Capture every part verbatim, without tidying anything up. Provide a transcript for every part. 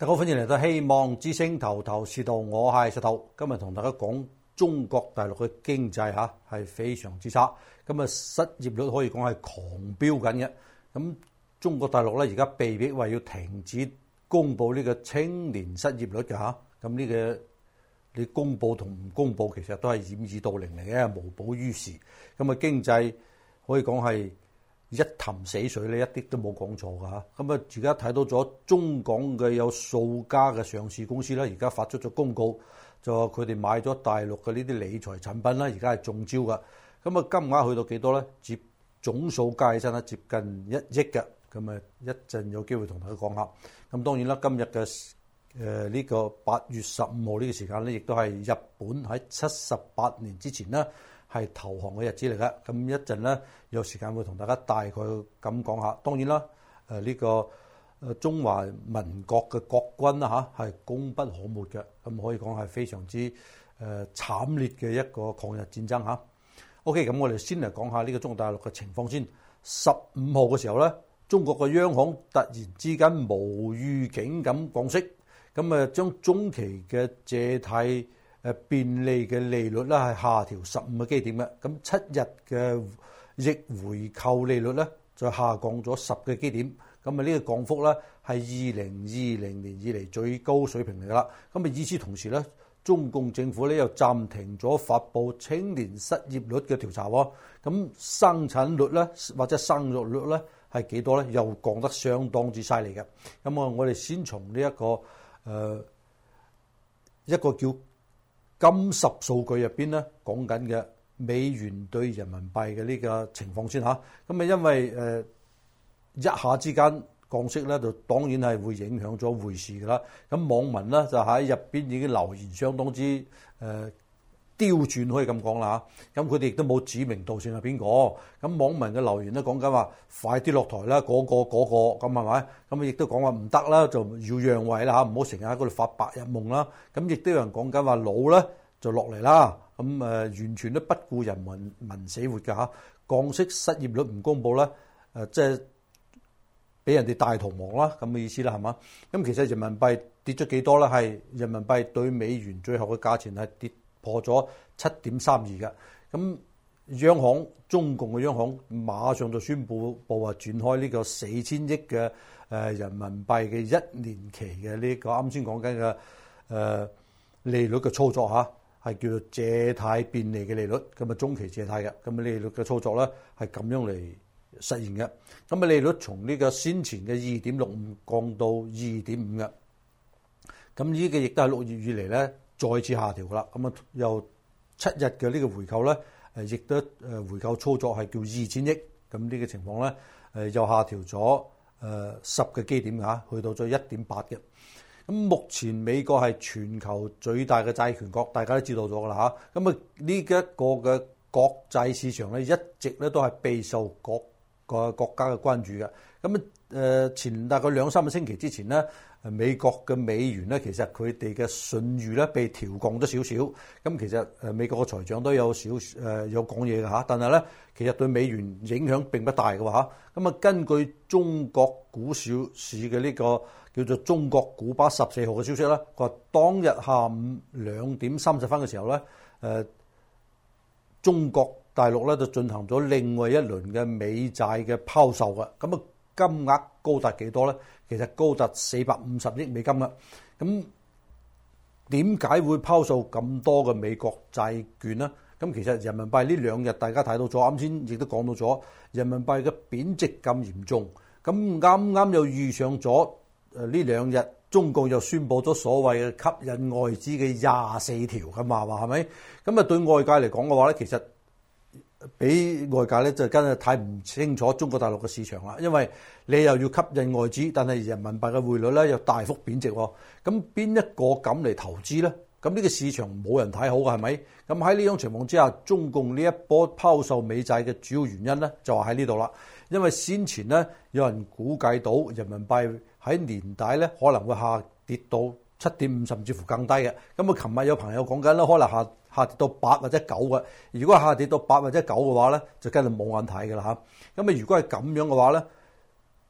大家好，歡迎嚟到希望之聲頭頭是道，我係石頭。今日同大家講中國大陸嘅經濟嚇係非常之差，咁啊失業率可以講係狂飆緊嘅。咁中國大陸咧而家被迫話要停止公佈呢個青年失業率嘅嚇，咁呢個你公佈同唔公佈其實都係掩耳盜鈴嚟嘅，無補於事。咁啊經濟可以講係一潭死水咧，一啲都冇講錯㗎嚇。咁啊，而家睇到咗中港嘅有數家嘅上市公司咧，而家發出咗公告，就話佢哋買咗大陸嘅呢啲理財產品啦，而家係中招㗎。咁啊，金額去到幾多咧？接總數加起身啦，接近一億嘅。咁啊，一陣有機會同大家講下。咁當然啦，今日嘅誒呢個八月十五號呢個時間咧，亦都係日本喺七十八年之前咧，係投降嘅日子嚟㗎，咁一陣咧有時間會同大家大概咁講下。當然啦，誒、呃、呢、這個誒中華民國嘅國軍啦嚇係功不可沒嘅，咁可以講係非常之誒、呃、慘烈嘅一個抗日戰爭嚇。OK，咁我哋先嚟講下呢個中國大陸嘅情況先。十五號嘅時候咧，中國嘅央行突然之間無預警咁降息，咁啊將中期嘅借貸誒便利嘅利率咧係下調十五個基點嘅，咁七日嘅逆回購利率咧就下降咗十個基點，咁啊呢個降幅咧係二零二零年以嚟最高水平嚟㗎啦。咁啊與此同時咧，中共政府咧又暫停咗發布青年失業率嘅調查喎，咁生產率咧或者生育率咧係幾多咧？又降得相當之犀利嘅。咁啊，我哋先從呢一個誒、呃、一個叫金十數據入邊咧講緊嘅美元對人民幣嘅呢個情況先嚇，咁啊因為誒、呃、一下之間降息咧，就當然係會影響咗匯市㗎啦。咁網民咧就喺入邊已經留言相當之誒、呃、刁鑽，可以咁講啦嚇。咁佢哋亦都冇指名道姓係邊個。咁網民嘅留言咧講緊話快啲落台啦，嗰、嗰個嗰、嗰個咁係咪？咁亦都講話唔得啦，就要讓位啦嚇，唔好成日喺嗰度發白日夢啦。咁亦都有人講緊話老咧就落嚟啦。咁誒、呃、完全都不顧人民民死活㗎嚇。降息失業率唔公佈咧，誒、呃、即係俾人哋大逃亡啦，咁嘅意思啦，係嘛？咁其實人民幣跌咗幾多咧？係人民幣對美元最後嘅價錢係跌破咗七點三二嘅。咁央行中共嘅央行馬上就宣布報話轉開呢個四千億嘅誒人民幣嘅一年期嘅呢個啱先講緊嘅誒利率嘅操作嚇，係叫做借貸便利嘅利率，咁啊中期借貸嘅，咁啊利率嘅操作咧係咁樣嚟實現嘅。咁啊利率從呢個先前嘅二點六五降到二點五嘅，咁呢個亦都係六月以嚟咧再次下調噶啦。咁啊由七日嘅呢個回購咧，誒亦都誒回購操作係叫二千億，咁呢個情況咧誒又下調咗誒十個基點嚇，去到咗一點八嘅。咁目前美國係全球最大嘅債權國，大家都知道咗噶啦嚇。咁啊呢一個嘅國際市場咧一直咧都係備受各個國家嘅關注嘅。咁啊誒前大概兩三個星期之前咧，美國嘅美元咧其實佢哋嘅信譽咧被調降咗少少。咁其實誒美國嘅財長都有少誒有講嘢嘅嚇，但係咧其實對美元影響並不大嘅嚇。咁啊根據中國股市市嘅呢個叫做中國古巴十四號嘅消息啦，佢話當日下午兩點三十分嘅時候咧，誒中國大陸咧就進行咗另外一輪嘅美債嘅拋售嘅，咁啊金額高達幾多咧？其實高達四百五十億美金啦。咁點解會拋售咁多嘅美國債券呢？咁其實人民幣呢兩日大家睇到咗，啱先亦都講到咗人民幣嘅貶值咁嚴重，咁啱啱又遇上咗。誒呢兩日中共又宣布咗所謂嘅吸引外資嘅廿四條咁話話係咪？咁啊對外界嚟講嘅話咧，其實俾外界咧就真係睇唔清楚中國大陸嘅市場啦。因為你又要吸引外資，但係人民幣嘅匯率咧又大幅貶值喎。咁邊一個敢嚟投資咧？咁呢個市場冇人睇好嘅係咪？咁喺呢種情況之下，中共呢一波拋售美債嘅主要原因咧就係喺呢度啦。因為先前咧有人估計到人民幣喺年底咧可能會下跌到七點五甚至乎更低嘅。咁啊，琴日有朋友講緊咧，可能下下跌到八或者九嘅。如果下跌到八或者九嘅話咧，就梗係冇眼睇㗎啦嚇。咁啊，如果係咁樣嘅話咧，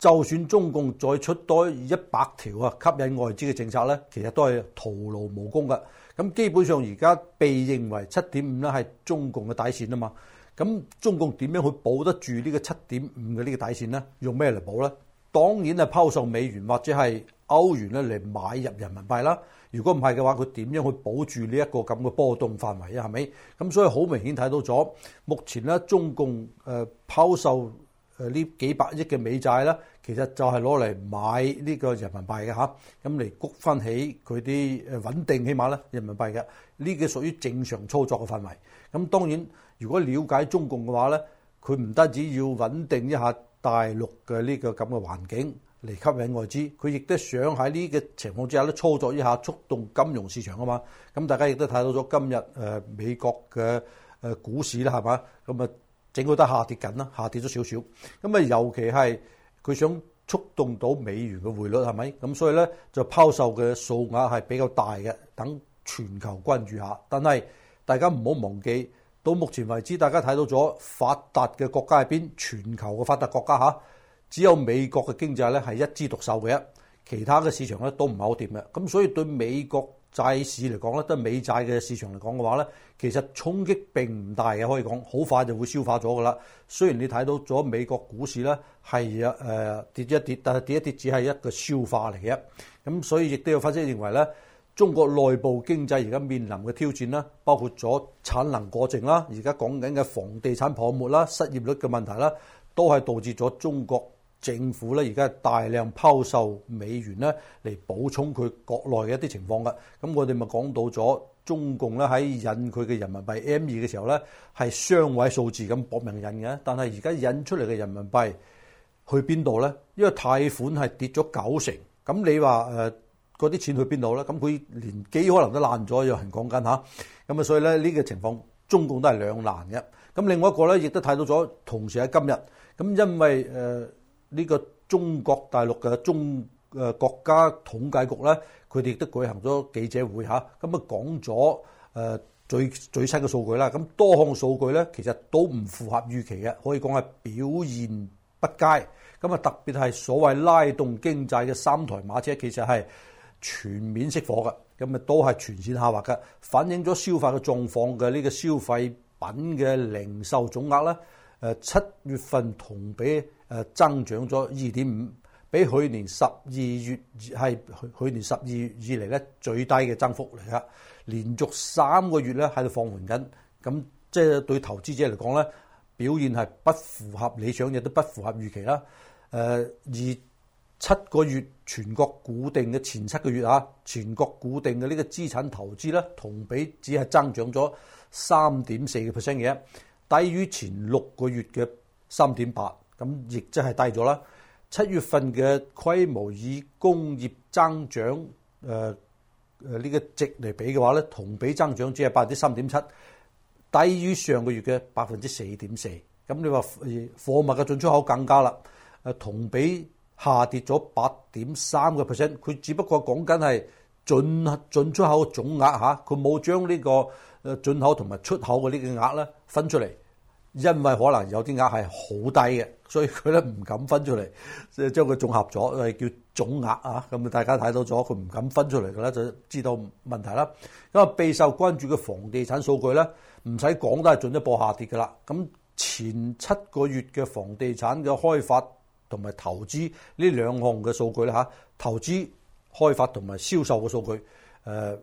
就算中共再出多一百條啊吸引外資嘅政策咧，其實都係徒勞無功嘅。咁基本上而家被認為七點五咧係中共嘅底線啊嘛。咁中共點樣去保得住呢個七點五嘅呢個底線咧？用咩嚟保咧？當然係拋售美元或者係歐元咧嚟買入人民幣啦。如果唔係嘅話，佢點樣去保住呢一個咁嘅波動範圍啊？係咪？咁所以好明顯睇到咗，目前咧中共誒拋售誒呢幾百億嘅美債咧，其實就係攞嚟買呢個人民幣嘅嚇，咁嚟谷翻起佢啲誒穩定，起碼咧人民幣嘅呢個屬於正常操作嘅範圍。咁當然，如果了解中共嘅話咧，佢唔單止要穩定一下大陸嘅呢個咁嘅環境嚟吸引外資，佢亦都想喺呢個情況之下咧操作一下觸動金融市場啊嘛。咁大家亦都睇到咗今日誒美國嘅誒股市啦，係嘛？咁啊整個都下跌緊啦，下跌咗少少。咁啊尤其係佢想觸動到美元嘅匯率係咪？咁所以咧就拋售嘅數額係比較大嘅，等全球關注下。但係大家唔好忘記，到目前為止，大家睇到咗發達嘅國家入邊，全球嘅發達國家嚇，只有美國嘅經濟咧係一枝獨秀嘅，其他嘅市場咧都唔係好掂嘅。咁所以對美國債市嚟講咧，都係美債嘅市場嚟講嘅話咧，其實衝擊並唔大嘅，可以講好快就會消化咗噶啦。雖然你睇到咗美國股市咧係啊誒跌一跌，但係跌一跌只係一個消化嚟嘅。咁所以亦都有分析認為咧，中國內部經濟而家面臨嘅挑戰啦，包括咗產能過剩啦，而家講緊嘅房地產泡沫啦、失業率嘅問題啦，都係導致咗中國政府咧而家大量拋售美元咧嚟補充佢國內嘅一啲情況嘅。咁我哋咪講到咗中共咧喺印佢嘅人民幣 M 二嘅時候咧係雙位數字咁搏命印嘅，但係而家印出嚟嘅人民幣去邊度咧？因為貸款係跌咗九成，咁你話誒嗰啲錢去邊度咧？咁佢年幾可能都爛咗，有人講緊吓。咁啊，所以咧呢個情況中共都係兩難嘅。咁另外一個咧，亦都睇到咗，同時喺今日咁，因為誒呢、呃這個中國大陸嘅中誒、呃、國家統計局咧，佢哋亦都舉行咗記者會嚇，咁啊講咗誒最最新嘅數據啦。咁多項數據咧，其實都唔符合預期嘅，可以講係表現不佳。咁啊，特別係所謂拉動經濟嘅三台馬車，其實係全面熄火嘅，咁啊都係全線下滑嘅，反映咗消費嘅狀況嘅呢個消費品嘅零售總額咧，誒七月份同比誒增長咗二點五，比去年十二月係去年十二月以嚟咧最低嘅增幅嚟噶，連續三個月咧喺度放緩緊，咁即係對投資者嚟講咧，表現係不符合理想，亦都不符合預期啦，誒而七個月全國固定嘅前七個月啊，全國固定嘅呢個資產投資咧，同比只係增長咗三點四個 percent 嘅，低於前六個月嘅三點八，咁亦即係低咗啦。七月份嘅規模以工業增長誒誒呢個值嚟比嘅話咧，同比增長只係百分之三點七，低於上個月嘅百分之四點四。咁你話貨物嘅進出口更加啦，誒同比下跌咗八點三個 percent， 佢只不過講緊係進進出口總額嚇，佢冇將呢個誒進口同埋出口嘅呢個額咧分出嚟，因為可能有啲額係好低嘅，所以佢咧唔敢分出嚟，即係將佢綜合咗，係叫總額啊。咁啊，大家睇到咗，佢唔敢分出嚟嘅咧，就知道問題啦。咁啊，備受關注嘅房地產數據咧，唔使講都係進一步下跌嘅啦。咁前七個月嘅房地產嘅開發同埋投資呢兩項嘅數據咧嚇，投資開發同埋銷售嘅數據，誒、呃、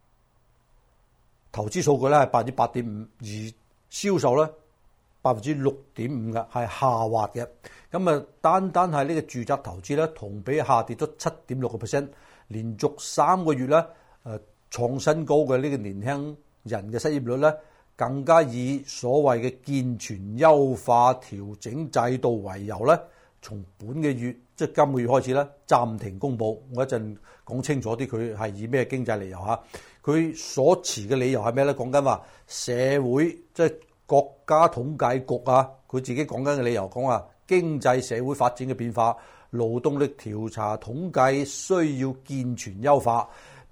投資數據咧係百分之八點五，而銷售咧百分之六點五嘅係下滑嘅。咁啊，單單係呢個住宅投資咧，同比下跌咗七點六個 percent，連續三個月咧誒創新高嘅呢個年輕人嘅失業率咧，更加以所謂嘅健全優化調整制度為由咧，從本嘅月即係今個月開始咧，暫停公佈。我一陣講清楚啲，佢係以咩經濟理由嚇？佢所持嘅理由係咩咧？講緊話社會即係國家統計局啊，佢自己講緊嘅理由，講話經濟社會發展嘅變化，勞動力調查統計需要健全優化，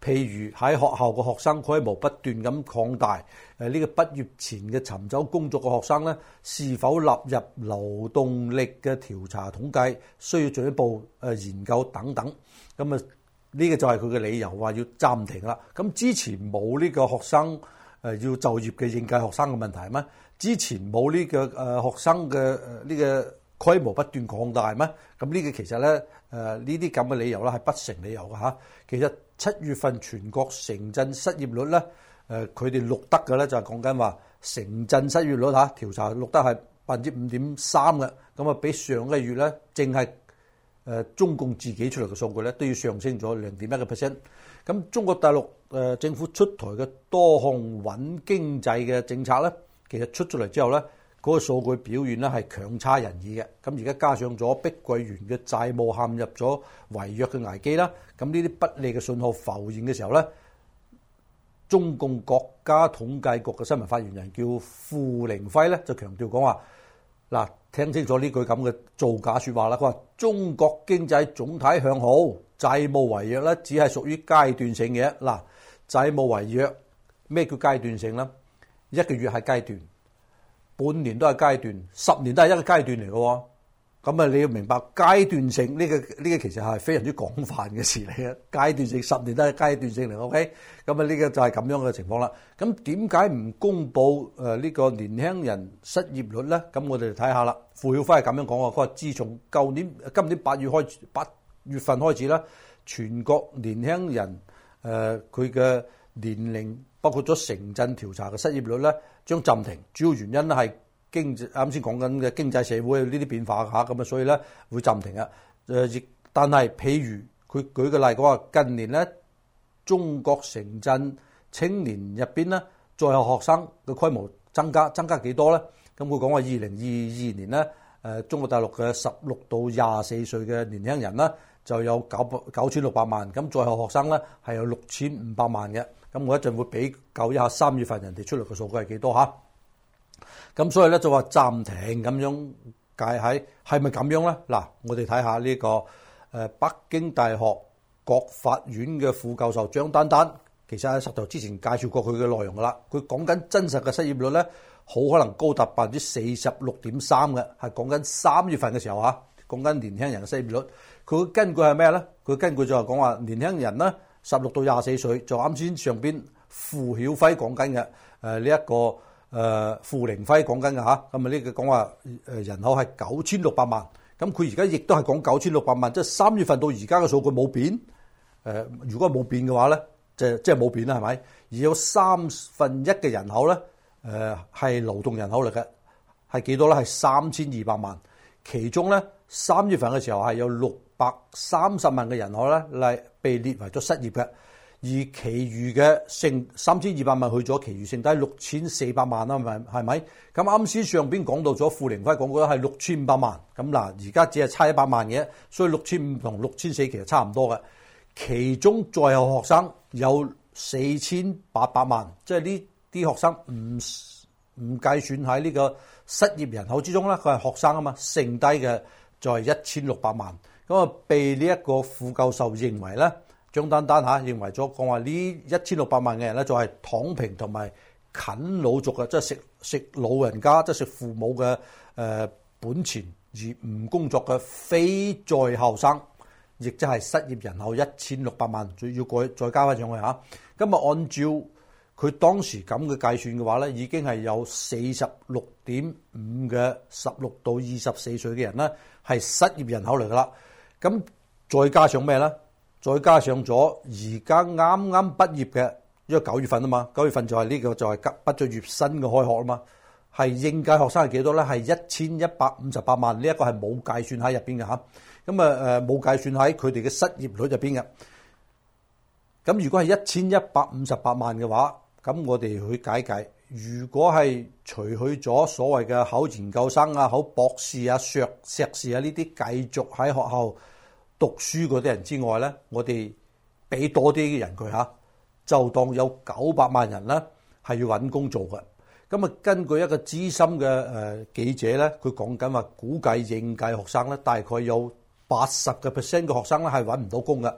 譬如喺學校嘅學生規模不斷咁擴大，誒、這、呢個畢業前嘅尋找工作嘅學生咧，是否納入勞動力嘅調查統計，需要進一步誒研究等等。咁啊，呢個就係佢嘅理由，話要暫停啦。咁之前冇呢個學生誒要就業嘅應屆學生嘅問題咩？之前冇呢個誒學生嘅誒呢個規模不斷擴大咩？咁呢個其實咧誒呢啲咁嘅理由咧係不成理由嘅嚇。其實七月份全國城鎮失業率咧誒佢哋錄得嘅咧就係講緊話城鎮失業率嚇調查錄得係百分之五點三嘅，咁啊比上個月咧淨係誒中共自己出嚟嘅數據咧都要上升咗零點一個 percent。咁中國大陸誒政府出台嘅多項穩經濟嘅政策咧，其實出咗嚟之後咧，嗰個數據表現咧係強差人意嘅。咁而家加上咗碧桂園嘅債務陷入咗違約嘅危機啦，咁呢啲不利嘅信號浮現嘅時候咧，中共國家統計局嘅新聞發言人叫傅凌輝咧就強調講話，嗱，聽清楚呢句咁嘅造假説話啦。佢話中國經濟總體向好，債務違約咧只係屬於階段性嘅。嗱，債務違約咩叫階段性咧？一個月係階段，半年都係階段，十年都係一個階段嚟嘅喎。咁啊，你要明白階段性呢個呢個其實係非常之廣泛嘅事嚟嘅。階段性十年都係階段性嚟 ，OK？咁啊，呢個就係咁樣嘅情況啦。咁點解唔公佈誒呢個年輕人失業率咧？咁我哋嚟睇下啦。傅曉輝係咁樣講嘅，佢話自從舊年今年八月開始八月份開始啦，全國年輕人誒佢嘅年齡包括咗城鎮調查嘅失業率咧，將暫停。主要原因咧係經濟啱先講緊嘅經濟社會呢啲變化嚇，咁啊所以咧會暫停啊。誒亦但係譬如佢舉個例講話，近年咧中國城鎮青年入邊咧在校學生嘅規模增加，增加幾多咧？咁佢講話二零二二年咧誒中國大陸嘅十六到廿四歲嘅年輕人咧就有九百九千六百萬，咁在校學生咧係有六千五百萬嘅。咁我一陣會比較一下三月份人哋出嚟嘅數據係幾多嚇。咁所以咧就話暫停咁樣解喺係咪咁樣咧？嗱，我哋睇下呢個誒北京大學國法院嘅副教授張丹丹，其實喺石頭之前介紹過佢嘅內容噶啦。佢講緊真實嘅失業率咧，好可能高達百分之四十六點三嘅，係講緊三月份嘅時候嚇，講緊年輕人嘅失業率。佢根據係咩咧？佢根據就係講話年輕人咧十六到廿四歲，就啱先上邊傅曉輝講緊嘅誒呢一個。誒傅凌輝講緊嘅嚇，咁啊呢個講話誒人口係九千六百萬，咁佢而家亦都係講九千六百萬，即係三月份到而家嘅數據冇變。誒如果冇變嘅話咧，即係即係冇變啦，係咪？而有三分一嘅人口咧，誒係勞動人口嚟嘅，係幾多咧？係三千二百萬，其中咧三月份嘅時候係有六百三十萬嘅人口咧嚟被列為咗失業嘅。而其餘嘅剩三千二百萬去咗，其餘剩低六千四百萬啦，係係咪？咁啱先上邊講到咗，傅凌輝講過係六千五百萬，咁嗱而家只係差一百萬嘅，所以六千五同六千四其實差唔多嘅。其中在校學生有四千八百萬，即係呢啲學生唔唔計算喺呢個失業人口之中啦，佢係學生啊嘛，剩低嘅就係一千六百萬。咁啊，被呢一個副教授認為咧。張丹丹嚇認為咗講話呢一千六百萬嘅人咧，就係躺平同埋啃老族嘅，即係食食老人家，即係食父母嘅誒本錢而唔工作嘅非在校生，亦即係失業人口一千六百萬，仲要改再加翻上去嚇。咁啊，按照佢當時咁嘅計算嘅話咧，已經係有四十六點五嘅十六到二十四歲嘅人咧係失業人口嚟噶啦。咁再加上咩咧？再加上咗而家啱啱畢業嘅，因為九月份啊嘛，九月份就係呢個就係畢咗業新嘅開學啊嘛，係應屆學生係幾多咧？係一千一百五十八萬，呢一個係冇計算喺入邊嘅嚇。咁啊誒冇計算喺佢哋嘅失業率入邊嘅。咁如果係一千一百五十八萬嘅話，咁我哋去解計，如果係除去咗所謂嘅考研究生啊、考博士啊、碩碩士啊呢啲繼續喺學校讀書嗰啲人之外咧，我哋俾多啲嘅人佢嚇，就當有九百萬人咧係要揾工做嘅。咁啊，根據一個資深嘅誒記者咧，佢講緊話，估計應屆學生咧大概有八十個 percent 嘅學生咧係揾唔到工嘅。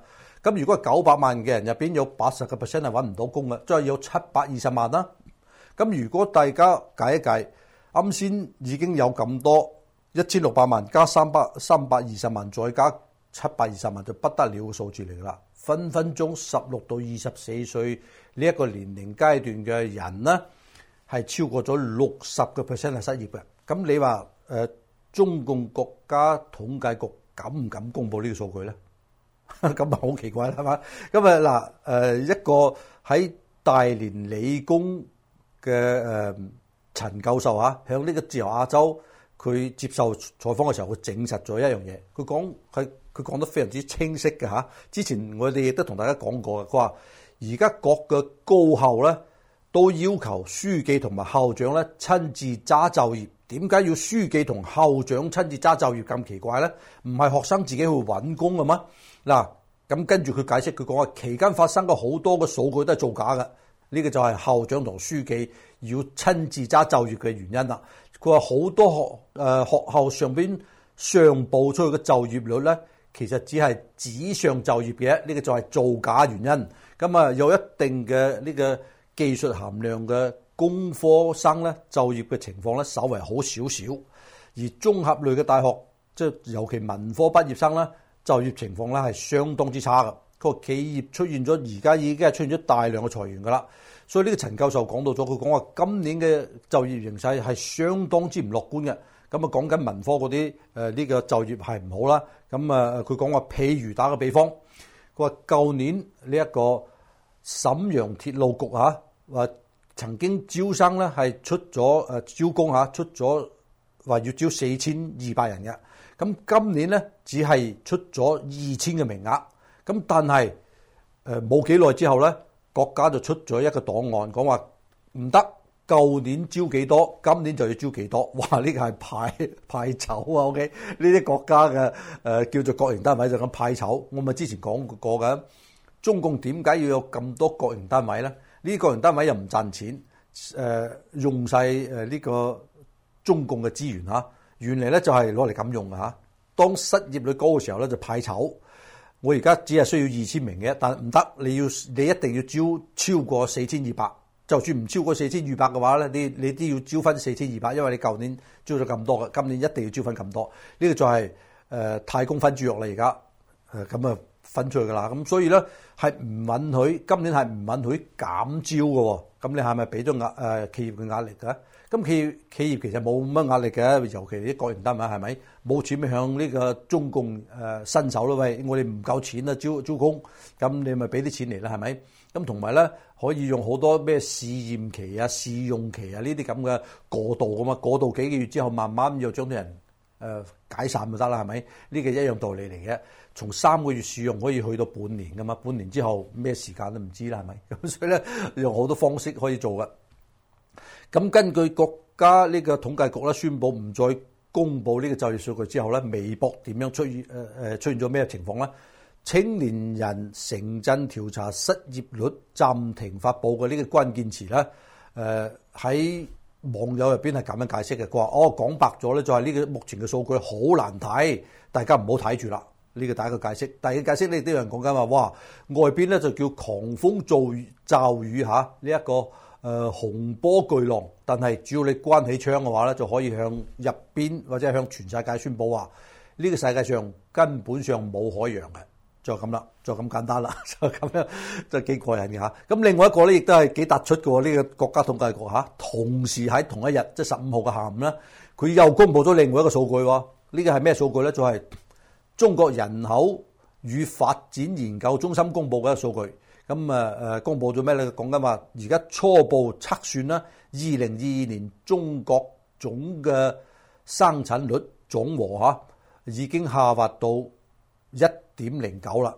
咁如果係九百萬嘅人入邊有八十個 percent 係揾唔到工嘅，即係有七百二十萬啦。咁如果大家計一計，啱先已經有咁多一千六百萬加三百三百二十萬，再加七百二十萬就不得了嘅數字嚟㗎啦。分分鐘十六到二十四歲呢一個年齡階段嘅人呢，係超過咗六十個 percent 係失業嘅。咁你話誒、呃、中共國家統計局敢唔敢公佈呢個數據咧？咁啊好奇怪啦，係嘛？咁啊嗱誒一個喺大連理工嘅誒、呃、陳教授啊，向呢個自由亞洲佢接受採訪嘅時候，佢證實咗一樣嘢。佢講係佢講得非常之清晰嘅嚇。之前我哋亦都同大家講過嘅，佢話而家各個高校咧都要求書記同埋校長咧親自揸就業。點解要書記同校長親自揸就業咁奇怪咧？唔係學生自己去揾工嘅咩？嗱，咁跟住佢解釋，佢講話期間發生嘅好多嘅數據都係造假嘅。呢個就係校長同書記要親自揸就業嘅原因啦。佢話好多學誒、呃、學校上邊上報出去嘅就業率咧，其實只係紙上就業嘅，呢、這個就係造假原因。咁啊，有一定嘅呢個技術含量嘅工科生咧，就業嘅情況咧稍為好少少。而綜合類嘅大學，即係尤其文科畢業生咧，就業情況咧係相當之差嘅。個企業出現咗，而家已經係出現咗大量嘅裁員噶啦。所以呢個陳教授講到咗，佢講話今年嘅就業形勢係相當之唔樂觀嘅。咁啊講緊文科嗰啲誒呢個就業係唔好啦。咁啊佢講話，譬如打個比方，佢話舊年呢一個瀋陽鐵路局嚇話曾經招生咧係出咗誒招工嚇出咗話要招四千二百人嘅。咁今年咧只係出咗二千嘅名額。咁但係誒冇幾耐之後咧，國家就出咗一個檔案，講話唔得，舊年招幾多，今年就要招幾多。哇！呢個係派派籌啊 ！OK，呢啲國家嘅誒、呃、叫做國營單位就咁派籌。我咪之前講過嘅，中共點解要有咁多國營單位咧？呢啲國營單位又唔賺錢，誒、呃、用晒誒呢個中共嘅資源嚇。原嚟咧就係攞嚟咁用嘅嚇。當失業率高嘅時候咧，就派籌。我而家只係需要二千名嘅，但唔得，你要你一定要招超過四千二百。就算唔超過四千二百嘅話咧，你你都要招翻四千二百，因為你舊年招咗咁多嘅，今年一定要招翻咁多。呢、這個就係、是、誒、呃、太公分豬肉啦，而家誒咁啊分出去噶啦。咁所以咧係唔允許，今年係唔允許減招嘅。咁你係咪俾咗壓誒企業嘅壓力嘅？咁企業企業其實冇乜壓力嘅，尤其啲國營單位係咪冇錢咪向呢個中共誒伸手咯？喂，我哋唔夠錢啊，招招工，咁你咪俾啲錢嚟啦，係咪？咁同埋咧可以用好多咩試驗期啊、試用期啊呢啲咁嘅過渡噶嘛，過渡幾個月之後，慢慢又將啲人誒解散就得啦，係咪？呢個一樣道理嚟嘅。從三個月試用可以去到半年噶嘛，半年之後咩時間都唔知啦，係咪？咁所以咧用好多方式可以做嘅。咁根據國家呢個統計局咧宣布唔再公布呢個就業數據之後咧，微博點樣出現誒誒出現咗咩情況咧？青年人城鎮調查失業率暫停發布嘅呢個關鍵詞咧，誒、呃、喺網友入邊係咁樣解釋嘅。佢話：哦，講白咗咧，就係呢個目前嘅數據好難睇，大家唔好睇住啦。呢個第一個解釋。第二個解釋呢，都有人講緊話，哇，外邊咧就叫狂風驟驟雨嚇，呢、這、一個誒、呃、洪波巨浪。但係只要你關起窗嘅話咧，就可以向入邊或者向全世界宣佈話，呢、這個世界上根本上冇海洋嘅。就咁啦，就咁簡單啦，就咁樣，就幾過癮嘅嚇。咁另外一個咧，亦都係幾突出嘅喎。呢、這個國家統計局嚇，同時喺同一日，即係十五號嘅下午咧，佢又公布咗另外一個數據喎。呢個係咩數據咧？就係、是、中國人口與發展研究中心公布嘅一個數據。咁啊誒，公布咗咩咧？講緊話，而家初步測算啦，二零二二年中國總嘅生產率總和嚇已經下滑到一點零九啦，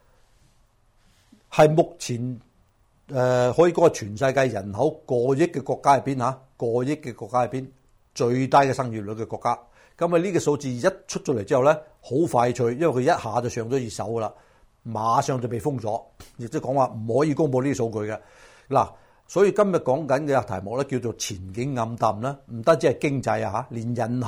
係目前誒、呃、可以講係全世界人口過億嘅國家入邊嚇，過億嘅國家入邊最低嘅生育率嘅國家。咁啊呢個數字一出咗嚟之後咧，好快脆，因為佢一下就上咗熱搜噶啦，馬上就被封咗，亦即係講話唔可以公佈呢啲數據嘅。嗱，所以今日講緊嘅題目咧叫做前景暗淡啦，唔單止係經濟啊嚇，連人口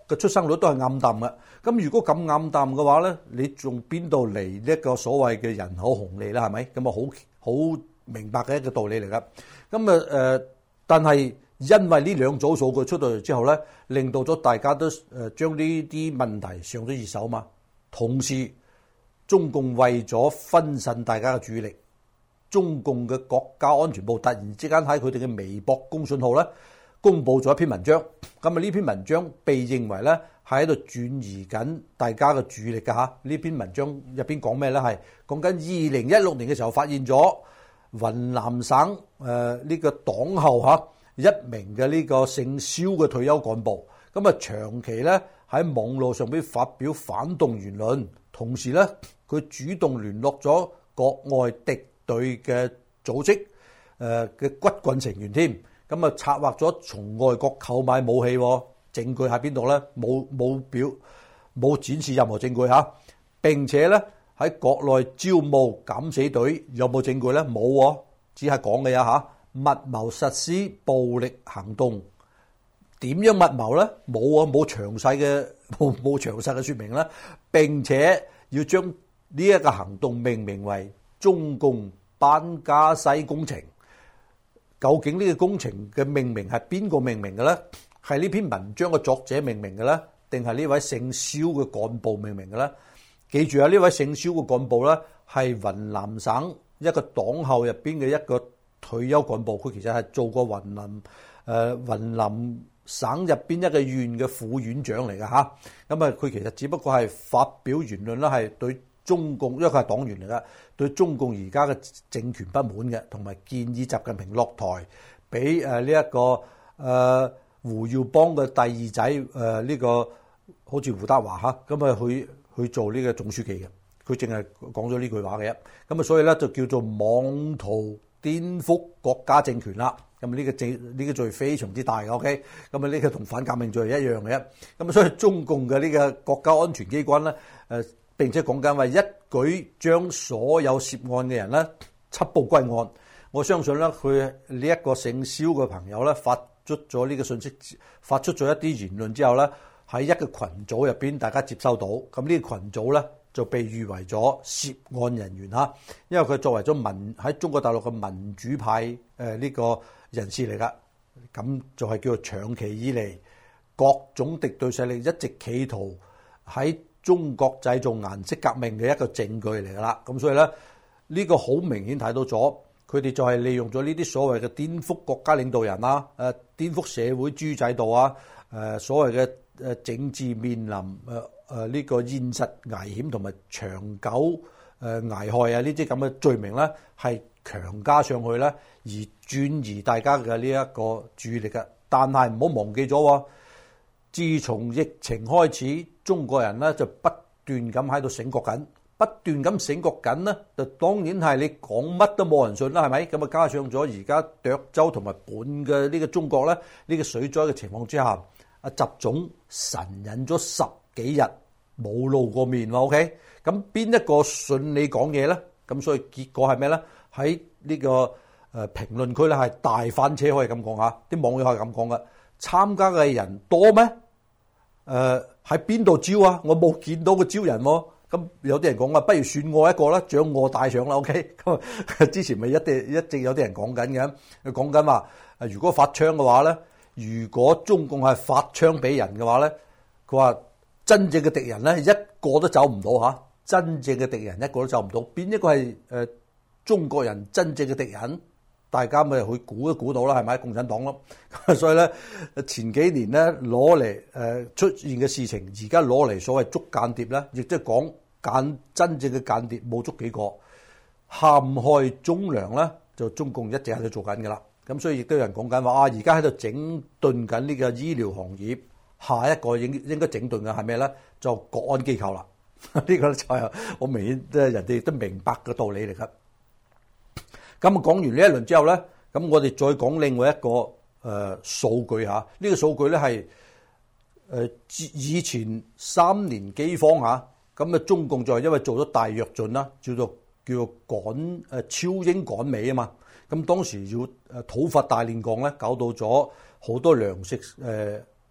嘅出生率都係暗淡嘅。咁如果咁暗淡嘅話咧，你仲邊度嚟呢一個所謂嘅人口紅利啦？係咪？咁啊好好明白嘅一個道理嚟噶。咁啊誒，但係因為呢兩組數據出到嚟之後咧，令到咗大家都誒將呢啲問題上咗熱搜嘛。同時，中共為咗分散大家嘅注意力，中共嘅國家安全部突然之間喺佢哋嘅微博公信號咧，公佈咗一篇文章。咁啊呢篇文章被認為咧係喺度轉移緊大家嘅注意力㗎嚇。呢篇文章入邊講咩咧？係講緊二零一六年嘅時候發現咗雲南省誒呢個黨後嚇一名嘅呢個姓蕭嘅退休幹部，咁啊長期咧喺網絡上邊發表反動言論，同時咧佢主動聯絡咗國外敵對嘅組織誒嘅骨幹成員添。咁啊，策劃咗從外國購買武器，證據喺邊度咧？冇冇表冇展示任何證據嚇。並且咧喺國內招募敢死隊，有冇證據咧？冇，只係講嘅呀嚇。密謀實施暴力行動，點樣密謀咧？冇啊，冇詳細嘅冇冇詳細嘅説明啦。並且要將呢一個行動命名為中共班加西工程。究竟呢個工程嘅命名係邊個命名嘅咧？係呢篇文章嘅作者命名嘅咧，定係呢位姓蕭嘅幹部命名嘅咧？記住啊，呢位姓蕭嘅幹部咧係雲南省一個黨校入邊嘅一個退休幹部，佢其實係做過雲南誒、呃、雲南省入邊一個縣嘅副院長嚟嘅嚇。咁啊，佢其實只不過係發表言論啦，係對中共，因為佢係黨員嚟嘅，對中共而家嘅政權不滿嘅，同埋建議習近平落台，俾誒呢一個誒、呃、胡耀邦嘅第二仔誒呢、呃這個好似胡德華嚇，咁啊去去做呢個總書記嘅，佢淨係講咗呢句話嘅啫。咁啊，所以咧就叫做妄圖顛覆國家政權啦。咁呢個罪呢、這個罪非常之大嘅 ，OK。咁啊呢個同反革命罪係一樣嘅。咁啊，所以中共嘅呢個國家安全機關咧誒。呃並且講緊話一舉將所有涉案嘅人咧緝捕歸案。我相信咧，佢呢一個姓蕭嘅朋友咧發出咗呢個信息，發出咗一啲言論之後咧，喺一個群組入邊大家接收到，咁呢個群組咧就被譽為咗涉案人員嚇，因為佢作為咗民喺中國大陸嘅民主派誒呢個人士嚟噶，咁就係叫做長期以嚟各種敵對勢力一直企圖喺中國製造顏色革命嘅一個證據嚟㗎啦，咁所以咧呢個好明顯睇到咗，佢哋就係利用咗呢啲所謂嘅顛覆國家領導人啦，誒顛覆社會主義制度啊，誒所謂嘅誒政治面臨誒誒呢個現實危險同埋長久誒危害啊呢啲咁嘅罪名咧，係強加上去咧，而轉移大家嘅呢一個注意力嘅。但係唔好忘記咗，自從疫情開始，中國人咧就不斷咁喺度醒覺緊，不斷咁醒覺緊咧，就當然係你講乜都冇人信啦，係咪？咁啊，加上咗而家涿州同埋本嘅呢個中國咧，呢個水災嘅情況之下，阿習總神隱咗十幾日冇露過面喎 ，OK？咁邊一個信你講嘢咧？咁所以結果係咩咧？喺呢個誒評論區咧係大翻車，可以咁講嚇，啲網友係咁講嘅。參加嘅人多咩？誒喺邊度招啊？我冇見到個招人喎。咁有啲人講話，不如選我一個啦，將我帶上啦。OK，咁之前咪一定一直有啲人講緊嘅，佢講緊話，如果發槍嘅話咧，如果中共係發槍俾人嘅話咧，佢話真正嘅敵人咧一個都走唔到嚇，真正嘅敵人一個都走唔到。邊一個係誒中國人真正嘅敵人？大家咪去估一估到啦，係咪？共產黨咯，所以咧前幾年咧攞嚟誒出現嘅事情，而家攞嚟所謂捉間諜咧，亦即係講間真正嘅間諜冇捉幾個，陷害忠良咧就中共一直喺度做緊㗎啦。咁所以亦都有人講緊話啊，而家喺度整頓緊呢個醫療行業，下一個應應該整頓嘅係咩咧？就國安機構啦。呢個就係好明顯，即係人哋都明白嘅道理嚟㗎。咁講完呢一輪之後咧，咁我哋再講另外一個誒、呃、數據嚇。呢、這個數據咧係誒以前三年饑荒嚇，咁啊中共就係因為做咗大躍進啦，叫做叫做趕誒超英趕美啊嘛。咁當時要誒討伐大煉鋼咧，搞到咗好多糧食誒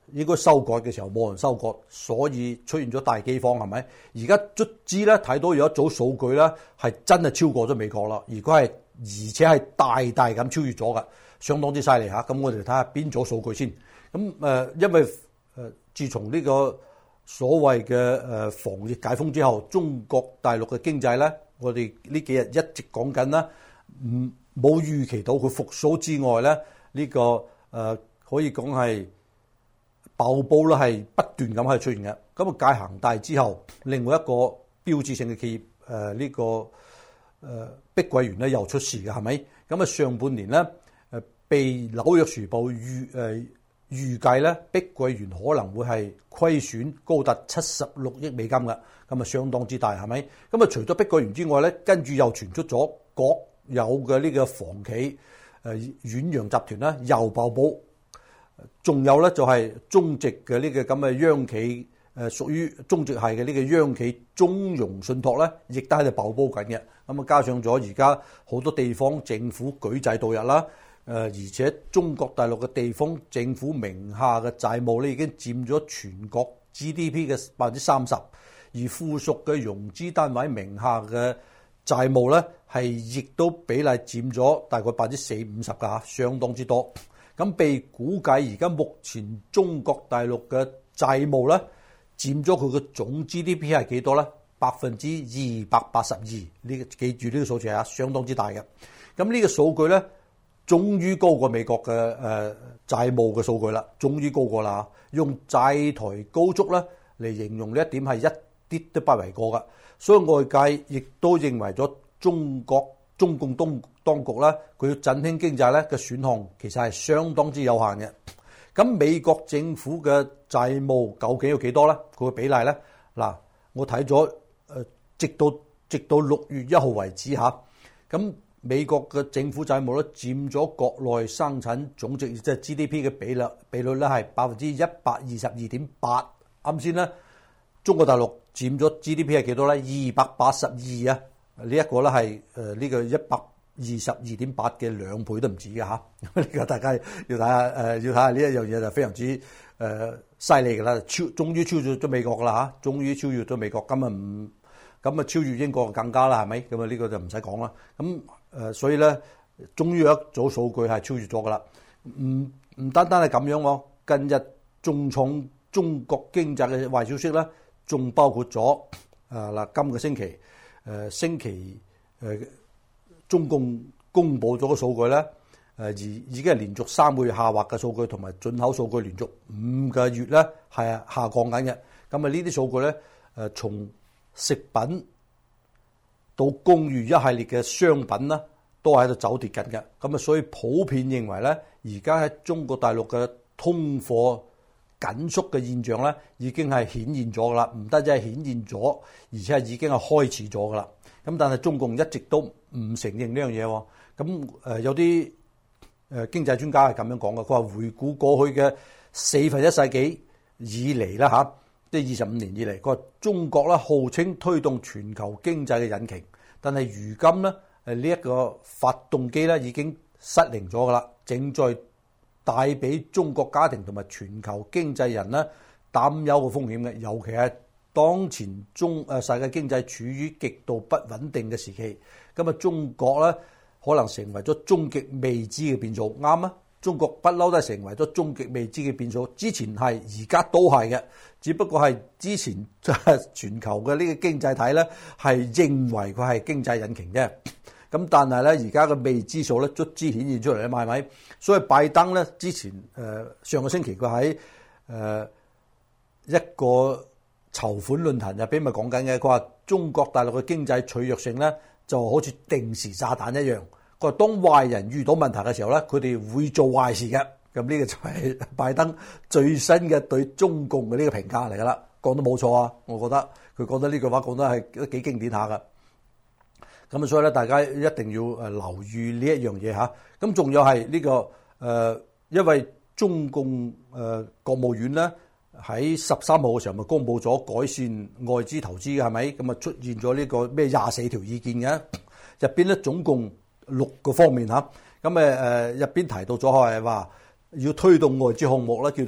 應該收割嘅時候冇人收割，所以出現咗大饑荒，係咪？而家卒之咧睇到有一組數據咧係真係超過咗美國啦，而佢係而且係大大咁超越咗㗎，相當之犀利嚇。咁我哋睇下邊組數據先。咁誒、呃，因為誒、呃，自從呢個所謂嘅誒防疫解封之後，中國大陸嘅經濟咧，我哋呢幾日一直講緊啦，唔冇預期到佢復甦之外咧，呢、這個誒、呃、可以講係爆煲啦，係不斷咁喺度出現嘅。咁啊，繼恒大之後，另外一個標誌性嘅企業誒呢、呃這個誒、呃、碧桂園咧又出事嘅，係咪？咁啊，上半年咧誒被紐約時報預誒。呃預計咧，碧桂園可能會係虧損高達七十六億美金嘅，咁啊相當之大，係咪？咁啊除咗碧桂園之外咧，跟住又傳出咗國有嘅呢個房企誒遠洋集團啦，又爆煲。仲有咧就係中植嘅呢個咁嘅央企誒，屬於中植系嘅呢個央企中融信託咧，亦都喺度爆煲緊嘅。咁啊加上咗而家好多地方政府舉債度日啦。誒，而且中國大陸嘅地方政府名下嘅債務咧，已經佔咗全國 G D P 嘅百分之三十，而附屬嘅融資單位名下嘅債務咧，係亦都比例佔咗大概百分之四五十㗎，相當之多。咁被估計而家目前中國大陸嘅債務咧，佔咗佢嘅總 G D P 係幾多咧？百分之二百八十二。呢個記住呢個數字啊，相當之大嘅。咁呢個數據咧，終於高過美國嘅誒、呃、債務嘅數據啦，終於高過啦。用債台高築咧嚟形容呢一點係一啲都不為過㗎。所以外界亦都認為咗中國中共當當局咧，佢要振興經濟咧嘅選項其實係相當之有限嘅。咁美國政府嘅債務究竟有幾多咧？佢嘅比例咧，嗱，我睇咗誒，直到直到六月一號為止嚇，咁。美國嘅政府債務咧佔咗國內生產總值，即係 G D P 嘅比率比率咧係百分之一百二十二點八。啱先咧，中國大陸佔咗 G D P 係幾多咧？二百八十二啊！呢一個咧係誒呢個一百二十二點八嘅兩倍都唔止嘅嚇。呢個大家要睇下誒，要睇下呢一樣嘢就非常之誒犀利㗎啦，超終於超越咗美國㗎啦嚇，終於超越咗美國，今日唔咁啊超越英國更加啦，係咪？咁啊呢個就唔使講啦。咁誒，所以咧，終於有一組數據係超越咗噶啦。唔唔單單係咁樣喎，近日重創中國經濟嘅壞消息咧，仲包括咗誒嗱，今個星期誒、呃、星期誒、呃、中共公佈咗個數據咧，誒而已經係連續三個月下滑嘅數據，同埋進口數據連續五個月咧係下降緊嘅。咁啊呢啲數據咧，誒從食品到工業一系列嘅商品啦，都喺度走跌緊嘅。咁啊，所以普遍認為咧，而家喺中國大陸嘅通貨緊縮嘅現象咧，已經係顯現咗噶啦。唔單止係顯現咗，而且係已經係開始咗噶啦。咁但係中共一直都唔承認呢樣嘢喎。咁誒有啲誒經濟專家係咁樣講嘅，佢話回顧過去嘅四分一世紀以嚟啦嚇。即係二十五年以嚟，佢話中國咧號稱推動全球經濟嘅引擎，但係如今咧誒呢一個發動機咧已經失靈咗噶啦，正在帶俾中國家庭同埋全球經濟人咧擔憂嘅風險嘅，尤其係當前中誒世界經濟處於極度不穩定嘅時期，咁啊中國咧可能成為咗終極未知嘅變數，啱啊！中國不嬲都係成為咗終極未知嘅變數，之前係，而家都係嘅，只不過係之前全球嘅呢個經濟體咧係認為佢係經濟引擎啫。咁但係咧而家嘅未知數咧卒之顯現出嚟啦，係咪？所以拜登咧之前誒、呃、上個星期佢喺誒一個籌款論壇入邊咪講緊嘅，佢話中國大陸嘅經濟脆弱性咧就好似定時炸彈一樣。佢話當壞人遇到問題嘅時候咧，佢哋會做壞事嘅。咁呢個就係拜登最新嘅對中共嘅呢個評價嚟㗎啦，講得冇錯啊！我覺得佢講得呢句話講得係都幾經典下㗎。咁啊，所以咧大家一定要誒留意呢一樣嘢嚇。咁仲有係呢個誒、呃，因為中共誒、呃、國務院咧喺十三號嘅時候咪公佈咗改善外資投資嘅係咪？咁啊出現咗呢個咩廿四條意見嘅，入邊咧總共六個方面嚇，咁誒誒入邊提到咗係話要推動外資項目咧，叫做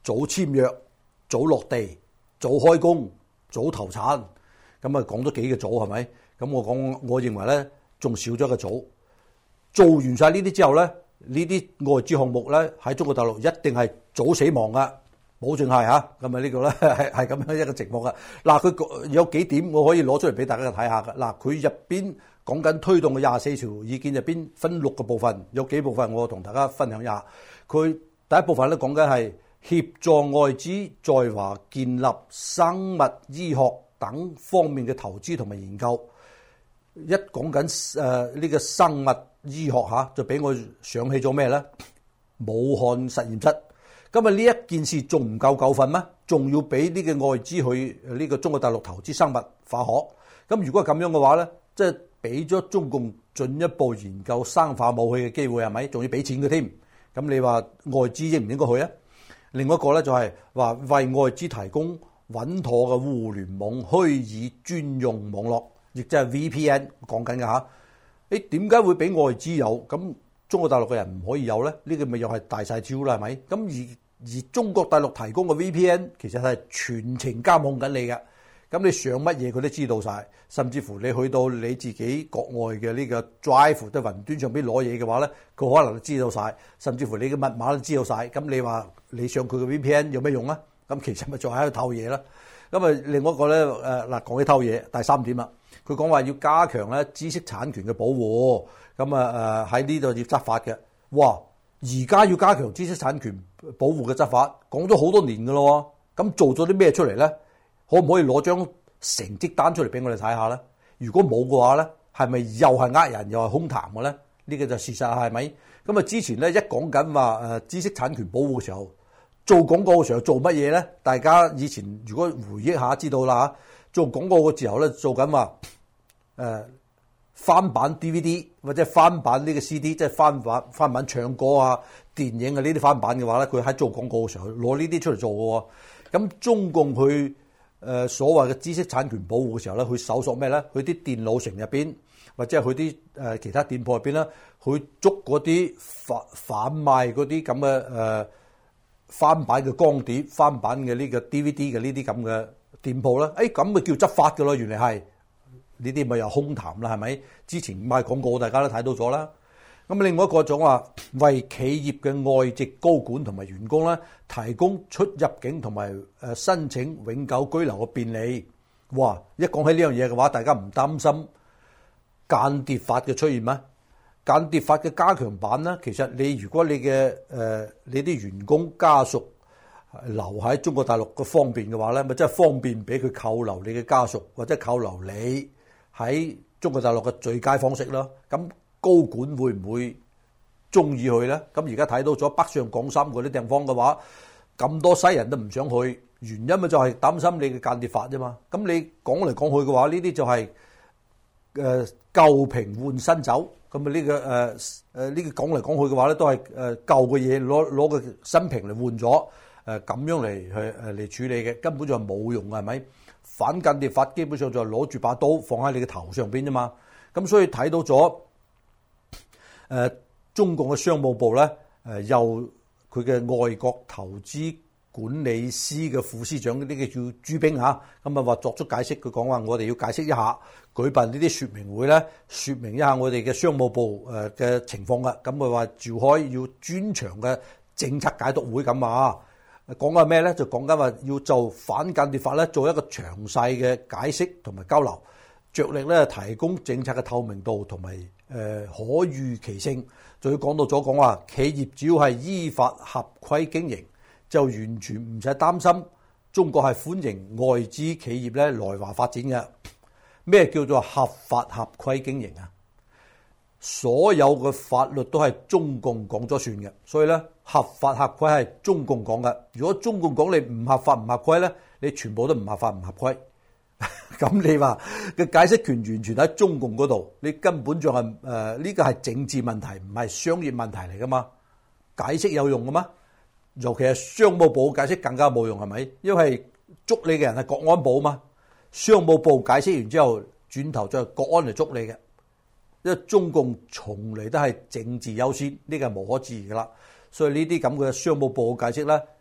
早簽約、早落地、早開工、早投產，咁啊講咗幾個早係咪？咁我講，我認為咧仲少咗個早。做完晒呢啲之後咧，呢啲外資項目咧喺中國大陸一定係早死亡噶，保證係嚇。咁啊呢個咧係係咁樣一個情況噶。嗱，佢有幾點我可以攞出嚟俾大家睇下噶。嗱，佢入邊講緊推動嘅廿四條意見入邊分六個部分，有幾部分我同大家分享一下。佢第一部分咧講緊係協助外資在華建立生物醫學等方面嘅投資同埋研究。一講緊誒呢個生物醫學嚇，就俾我想起咗咩咧？武漢實驗室。咁啊呢一件事仲唔夠夠份咩？仲要俾呢個外資去呢個中國大陸投資生物化學。咁如果係咁樣嘅話咧，即係俾咗中共進一步研究生化武器嘅機會係咪？仲要俾錢嘅添。咁你話外資應唔應該去啊？另外一個咧就係話為外資提供穩妥嘅互聯網虛擬專用網絡。亦即係 V P N 講緊嘅嚇，誒點解會俾外資有？咁中國大陸嘅人唔可以有咧？呢個咪又係大細招啦，係咪？咁而而中國大陸提供嘅 V P N 其實係全程監控緊你嘅，咁你上乜嘢佢都知道晒，甚至乎你去到你自己國外嘅呢個 Drive 即係雲端上邊攞嘢嘅話咧，佢可能都知道晒，甚至乎你嘅密碼都知道晒。咁你話你上佢嘅 V P N 有咩用啊？咁其實咪仲喺度偷嘢啦。咁啊，另外一個咧誒嗱，講起偷嘢，第三點啦。佢講話要加強咧知識產權嘅保護，咁啊誒喺呢度要執法嘅。哇！而家要加強知識產權保護嘅執法，講咗好多年㗎咯。咁做咗啲咩出嚟咧？可唔可以攞張成績單出嚟俾我哋睇下咧？如果冇嘅話咧，係咪又係呃人又係空談嘅咧？呢個就事實係咪？咁啊之前咧一講緊話誒知識產權保護嘅時候，做廣告嘅時候做乜嘢咧？大家以前如果回憶下知道啦嚇。做廣告嘅時候咧，做緊話誒翻版 D V D 或者翻版呢個 C D，即係翻版翻版唱歌啊、電影啊呢啲翻版嘅話咧，佢喺做廣告嘅時候攞呢啲出嚟做嘅喎。咁中共去誒、呃、所謂嘅知識產權保護嘅時候咧，去搜索咩咧？去啲電腦城入邊或者係去啲誒其他店鋪入邊咧，去捉嗰啲販販賣嗰啲咁嘅誒翻版嘅光碟、翻版嘅呢個 D V D 嘅呢啲咁嘅店鋪啦，誒咁咪叫執法嘅咯，原嚟係呢啲咪又空談啦，係咪？之前賣廣告大家都睇到咗啦。咁另外一個種話，為企業嘅外籍高管同埋員工咧，提供出入境同埋誒申請永久居留嘅便利。哇！一講起呢樣嘢嘅話，大家唔擔心間諜法嘅出現咩？間諜法嘅加強版咧，其實你如果你嘅誒、呃、你啲員工家屬留喺中國大陸嘅方便嘅話咧，咪真係方便俾佢扣留你嘅家屬，或者扣留你喺中國大陸嘅最佳方式咯。咁高管會唔會中意去咧？咁而家睇到咗北上廣深嗰啲地方嘅話，咁多西人都唔想去，原因咪就係擔心你嘅間諜法啫嘛。咁你講嚟講去嘅話，呢啲就係誒舊瓶換新酒。咁啊呢個誒誒呢個講嚟講去嘅話咧，都係誒舊嘅嘢攞攞個新瓶嚟換咗。誒咁樣嚟去誒嚟處理嘅，根本就係冇用嘅，係咪？反間諜法基本上就係攞住把刀放喺你嘅頭上邊啫嘛。咁所以睇到咗誒、呃、中共嘅商務部咧誒，由佢嘅外國投資管理司嘅副司長呢個叫朱兵嚇，咁啊話作出解釋，佢講話我哋要解釋一下，舉辦呢啲説明會咧，説明一下我哋嘅商務部誒嘅情況嘅。咁佢話召開要專長嘅政策解讀會咁啊。講緊咩咧？就講緊話要就反間諜法咧做一個詳細嘅解釋同埋交流，着力咧提供政策嘅透明度同埋誒可預期性。仲要講到咗講話企業只要係依法合規經營，就完全唔使擔心。中國係歡迎外資企業咧來華發展嘅。咩叫做合法合規經營啊？所有嘅法律都係中共講咗算嘅，所以咧合法合規係中共講嘅。如果中共講你唔合法唔合規咧，你全部都唔合法唔合規。咁你話嘅解釋權完全喺中共嗰度，你根本就係誒呢個係政治問題，唔係商業問題嚟噶嘛？解釋有用嘅嗎？尤其係商務部解釋更加冇用，係咪？因為捉你嘅人係國安部嘛，商務部解釋完之後，轉頭就係國安嚟捉你嘅。因為中共從嚟都係政治優先，呢個係無可置疑噶啦。所以呢啲咁嘅商務部嘅解釋咧，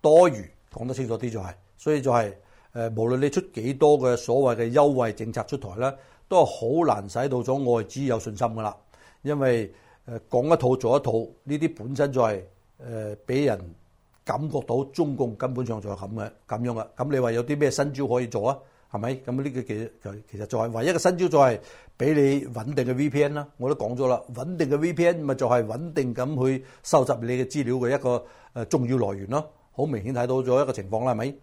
多餘，講得清楚啲就係、是，所以就係、是、誒、呃，無論你出幾多嘅所謂嘅優惠政策出台咧，都係好難使到咗外資有信心噶啦，因為誒講一套做一套，呢啲本身就係誒俾人感覺到中共根本上就係咁嘅咁樣嘅。咁你話有啲咩新招可以做啊？係咪？咁呢個其實其實就係唯一嘅新招，就係俾你穩定嘅 V P N 啦。我都講咗啦，穩定嘅 V P N 咪就係穩定咁去收集你嘅資料嘅一個誒重要來源咯。好明顯睇到咗一個情況啦，係咪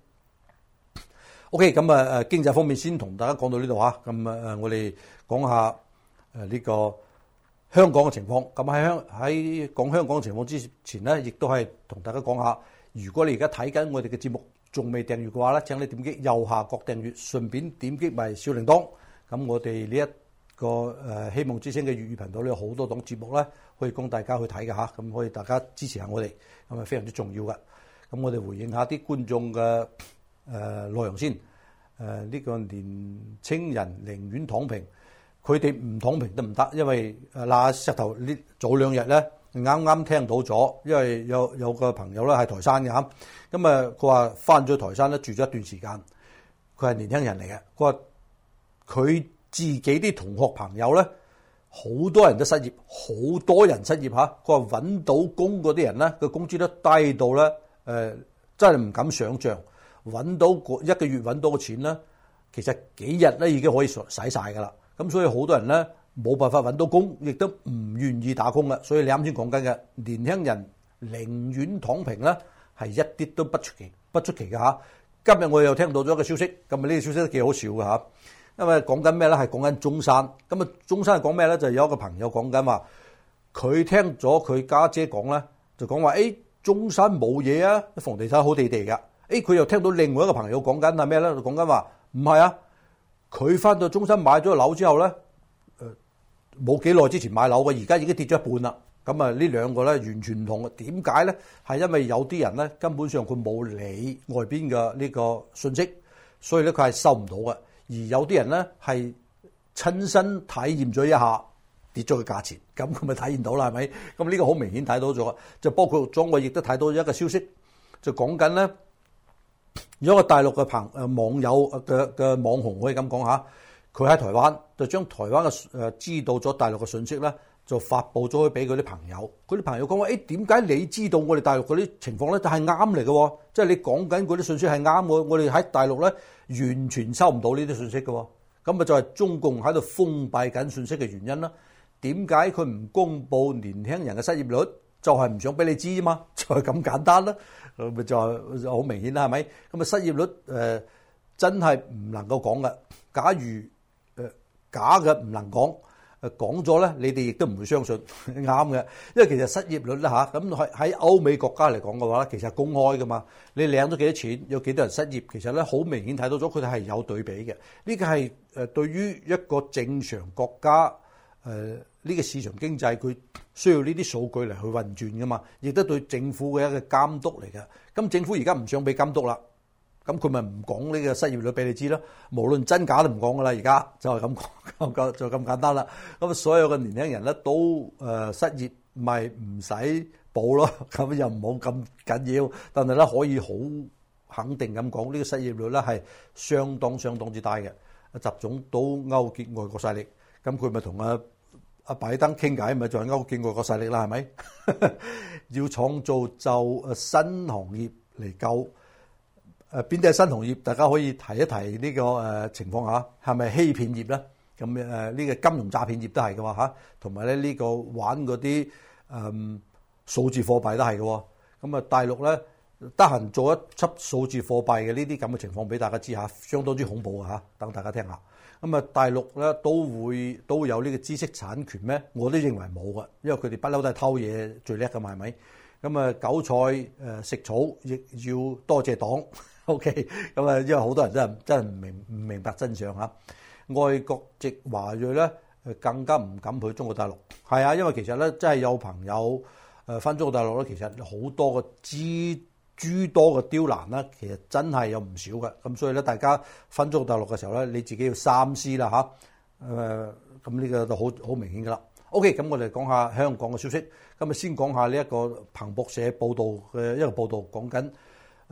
？OK， 咁啊誒經濟方面先同大家講到呢度嚇。咁啊誒我哋講下誒呢個香港嘅情況。咁喺香喺講香港嘅情況之前咧，亦都係同大家講下，如果你而家睇緊我哋嘅節目，仲未訂閱嘅話咧，請你點擊右下角訂閱，順便點擊埋小鈴鐺。咁我哋呢一個誒希望之聲嘅粵語頻道咧，有好多檔節目咧，可以供大家去睇嘅嚇。咁可以大家支持下我哋，咁係非常之重要嘅。咁我哋回應下啲觀眾嘅誒內容先。誒、呃、呢、這個年青人寧願躺平，佢哋唔躺平得唔得？因為誒嗱石頭呢早兩日咧。啱啱聽到咗，因為有有個朋友咧係台山嘅嚇，咁啊佢話翻咗台山咧住咗一段時間，佢係年輕人嚟嘅，佢話佢自己啲同學朋友咧好多人都失業，好多人失業嚇，佢話揾到工嗰啲人咧個工資都低到咧誒、呃、真係唔敢想像，揾到個一個月揾到嘅錢咧，其實幾日咧已經可以使晒㗎啦，咁所以好多人咧。冇辦法揾到工，亦都唔願意打工啦。所以你啱先講緊嘅年輕人寧願躺平咧，係一啲都不出奇，不出奇嘅嚇。今日我又聽到咗一個消息，咁啊呢個消息都幾好笑嘅嚇。因為講緊咩咧？係講緊中山。咁啊中山係講咩咧？就有一個朋友講緊話，佢聽咗佢家姐講咧，就講話誒中山冇嘢啊，房地產好地地㗎。誒佢又聽到另外一個朋友講緊係咩咧？就講緊話唔係啊，佢翻到中山買咗樓之後咧。冇幾耐之前買樓嘅，而家已經跌咗一半啦。咁啊，呢兩個咧完全唔同嘅。點解咧？係因為有啲人咧根本上佢冇理外邊嘅呢個信息，所以咧佢係收唔到嘅。而有啲人咧係親身體驗咗一下跌咗嘅價錢，咁佢咪體驗到啦？係咪？咁呢個好明顯睇到咗。就包括咗我亦都睇到一個消息，就講緊咧有一個大陸嘅朋誒網友嘅嘅網紅可以咁講下。佢喺台灣就將台灣嘅誒知道咗大陸嘅信息咧，就發布咗去俾佢啲朋友。佢啲朋友講話：誒點解你知道我哋大陸嗰啲情況咧？就係啱嚟嘅，即係你講緊嗰啲信息係啱嘅。我哋喺大陸咧完全收唔到呢啲信息嘅。咁咪就係中共喺度封閉緊信息嘅原因啦。點解佢唔公佈年輕人嘅失業率？就係唔想俾你知嘛，就係咁簡單啦。咪就係好明顯啦，係咪？咁啊失業率誒真係唔能夠講嘅。假如假嘅唔能講，誒講咗咧，你哋亦都唔會相信啱嘅，因為其實失業率咧嚇，咁喺喺歐美國家嚟講嘅話咧，其實係公開㗎嘛，你領咗幾多錢，有幾多人失業，其實咧好明顯睇到咗，佢哋係有對比嘅。呢個係誒對於一個正常國家誒呢個市場經濟，佢需要呢啲數據嚟去運轉㗎嘛，亦都對政府嘅一個監督嚟嘅。咁政府而家唔想俾監督啦。咁佢咪唔講呢個失業率俾你知咯？無論真假都唔講噶啦，而家就係咁講，就咁簡單啦。咁所有嘅年輕人咧都誒失業，咪唔使補咯。咁又唔好咁緊要，但係咧可以好肯定咁講，呢個失業率咧係相當相當之低嘅。習總都勾結外國勢力，咁佢咪同阿阿拜登傾偈，咪就係勾結外國勢力啦？係咪？要創造就誒新行業嚟救。誒邊啲係新行業？大家可以提一提呢個誒情況下，係咪欺騙業咧？咁誒呢個金融詐騙業都係嘅喎嚇，同埋咧呢個玩嗰啲誒數字貨幣都係嘅喎。咁啊大陸咧得閒做一輯數字貨幣嘅呢啲咁嘅情況俾大家知下，相當之恐怖啊嚇！等大家聽下。咁啊大陸咧都會都有呢個知識產權咩？我都認為冇嘅，因為佢哋不嬲都係偷嘢最叻嘅嘛，係咪？咁啊韭菜誒食草亦要多謝黨。O.K. 咁啊，因為好多人真係真係唔明唔明白真相嚇。外國籍華裔咧，誒更加唔敢去中國大陸。係啊，因為其實咧，真係有朋友誒翻中國大陸咧，其實好多個諸諸多嘅刁難啦，其實真係有唔少嘅。咁所以咧，大家翻中國大陸嘅時候咧，你自己要三思啦嚇。誒咁呢個就好好明顯噶啦。O.K. 咁我哋講下香港嘅消息。咁啊，先講下呢一個彭博社報導嘅一個報導，講緊。誒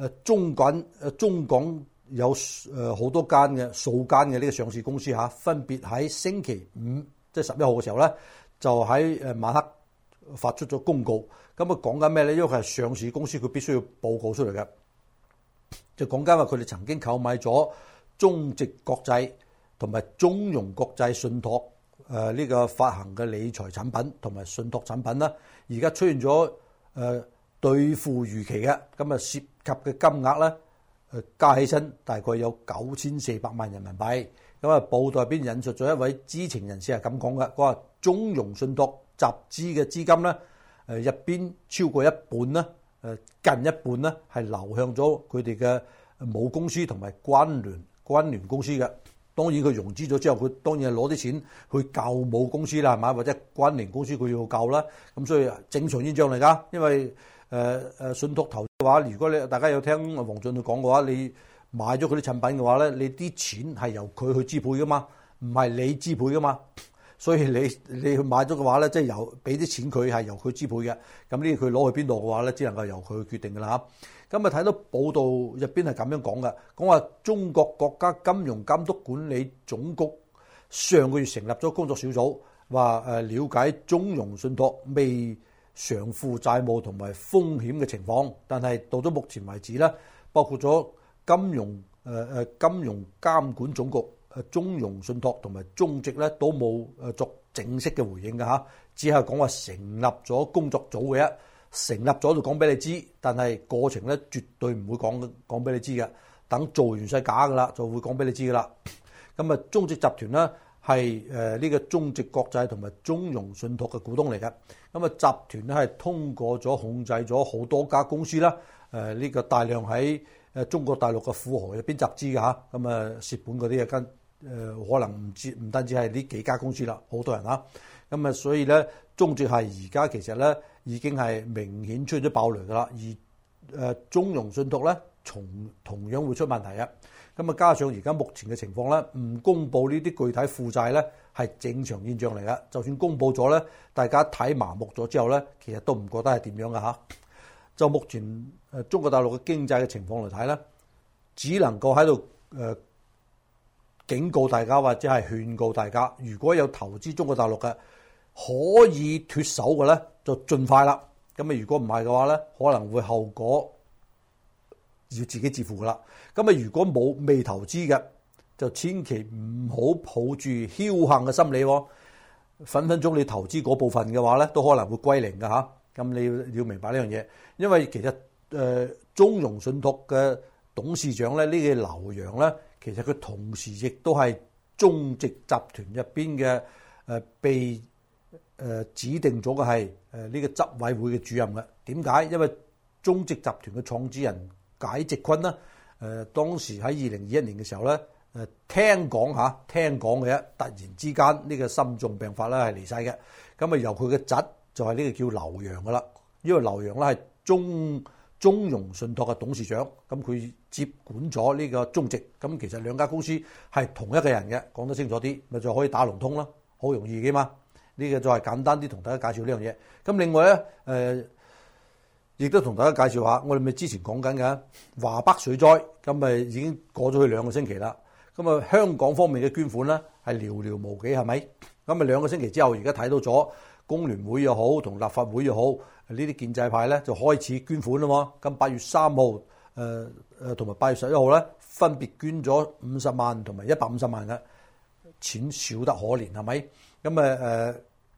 誒中港誒中港有誒好多間嘅數間嘅呢個上市公司嚇，分別喺星期五即係十一號嘅時候咧，就喺誒晚黑發出咗公告。咁啊講緊咩咧？因為佢係上市公司，佢必須要報告出嚟嘅。就講緊話佢哋曾經購買咗中植國際同埋中融國際信託誒呢個發行嘅理財產品同埋信託產品啦，而家出現咗誒兌付逾期嘅，咁啊涉及嘅金額咧誒加起身大概有九千四百萬人民幣。咁啊報道入邊引述咗一位知情人士係咁講嘅，佢話中融信託集資嘅資金咧誒入邊超過一半咧。誒近一半咧係流向咗佢哋嘅母公司同埋關聯關聯公司嘅。當然佢融資咗之後，佢當然係攞啲錢去救母公司啦，係嘛？或者關聯公司佢要救啦。咁所以正常現象嚟㗎。因為誒誒、呃、信託投資嘅話，如果你大家有聽黃俊佢講嘅話，你買咗佢啲產品嘅話咧，你啲錢係由佢去支配㗎嘛，唔係你支配㗎嘛。所以你你去買咗嘅話咧，即係由俾啲錢佢係由佢支配嘅，咁呢佢攞去邊度嘅話咧，只能夠由佢決定㗎啦嚇。咁啊睇到報道入邊係咁樣講嘅，講話中國國家金融監督管理總局上個月成立咗工作小組，話誒了解中融信託未償付債務同埋風險嘅情況，但係到咗目前為止咧，包括咗金融誒誒金融監管總局。誒中融信託同埋中植咧都冇誒作正式嘅回應嘅嚇，只係講話成立咗工作組嘅啫，成立咗就講俾你知，但係過程咧絕對唔會講講俾你知嘅，等做完晒假㗎啦，就會講俾你知㗎啦。咁啊，中植集團咧係誒呢個中植國際同埋中融信託嘅股東嚟嘅，咁啊集團咧係通過咗控制咗好多家公司啦，誒呢個大量喺誒中國大陸嘅富豪入邊集資嘅嚇，咁啊蝕本嗰啲啊跟。誒、呃、可能唔知唔單止係呢幾家公司啦，好多人啦，咁啊所以咧，中植係而家其實咧已經係明顯出咗爆雷噶啦，而誒、呃、中融信託咧，從同樣會出問題啊。咁啊加上而家目前嘅情況咧，唔公佈呢啲具體負債咧係正常現象嚟噶，就算公佈咗咧，大家睇麻木咗之後咧，其實都唔覺得係點樣噶嚇。就目前誒中國大陸嘅經濟嘅情況嚟睇咧，只能夠喺度誒。呃警告大家或者係勸告大家，如果有投資中國大陸嘅，可以脫手嘅咧，就盡快啦。咁啊，如果唔係嘅話咧，可能會後果要自己自負噶啦。咁啊，如果冇未投資嘅，就千祈唔好抱住僥倖嘅心理喎。分分鐘你投資嗰部分嘅話咧，都可能會歸零噶嚇。咁你要要明白呢樣嘢，因為其實誒、呃、中融信託嘅董事長咧，呢、這個劉洋咧。其實佢同時亦都係中植集團入邊嘅誒被誒、呃、指定咗嘅係誒呢個執委會嘅主任嘅。點解？因為中植集團嘅創始人解植坤啦，誒、呃、當時喺二零二一年嘅時候咧，誒、呃、聽講嚇聽講嘅，突然之間呢、這個心臟病發咧係離世嘅。咁啊由佢嘅侄就係呢個叫劉洋噶啦，因為劉洋咧係中中融信託嘅董事長，咁佢接管咗呢個中植，咁其實兩家公司係同一個人嘅，講得清楚啲，咪就可以打龍通咯，好容易嘅嘛。呢、這個就係簡單啲同大家介紹呢樣嘢。咁另外咧，誒、呃、亦都同大家介紹下，我哋咪之前講緊嘅華北水災，咁咪已經過咗去兩個星期啦。咁啊，香港方面嘅捐款咧係寥寥無幾，係咪？咁啊兩個星期之後，而家睇到咗工聯會又好，同立法會又好。呢啲建制派咧就開始捐款啦嘛，咁八月三號誒誒同埋八月十一號咧分別捐咗五十萬同埋一百五十萬嘅錢，少得可憐係咪？咁誒誒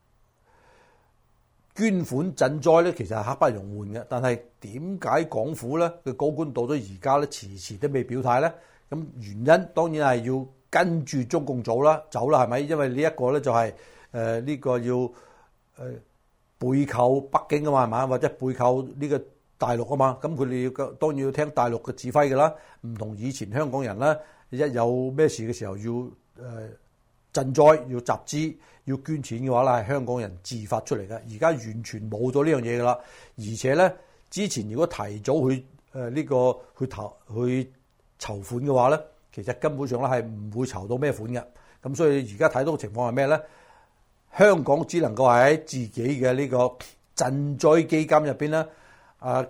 捐款賑災咧，其實係刻不容緩嘅，但係點解港府咧嘅高官到咗而家咧遲遲都未表態咧？咁原因當然係要跟住中共走啦，走啦係咪？因為呢一個咧就係誒呢個要誒。呃背靠北京啊嘛，係嘛？或者背靠呢個大陸啊嘛，咁佢哋要當然要聽大陸嘅指揮㗎啦。唔同以前香港人咧，一有咩事嘅時候要誒賑災、要集資、要捐錢嘅話咧，係香港人自發出嚟嘅。而家完全冇咗呢樣嘢㗎啦。而且咧，之前如果提早去誒呢、呃這個去投去籌款嘅話咧，其實根本上咧係唔會籌到咩款嘅。咁所以而家睇到嘅情況係咩咧？香港只能夠係喺自己嘅呢個賑災基金入邊咧，啊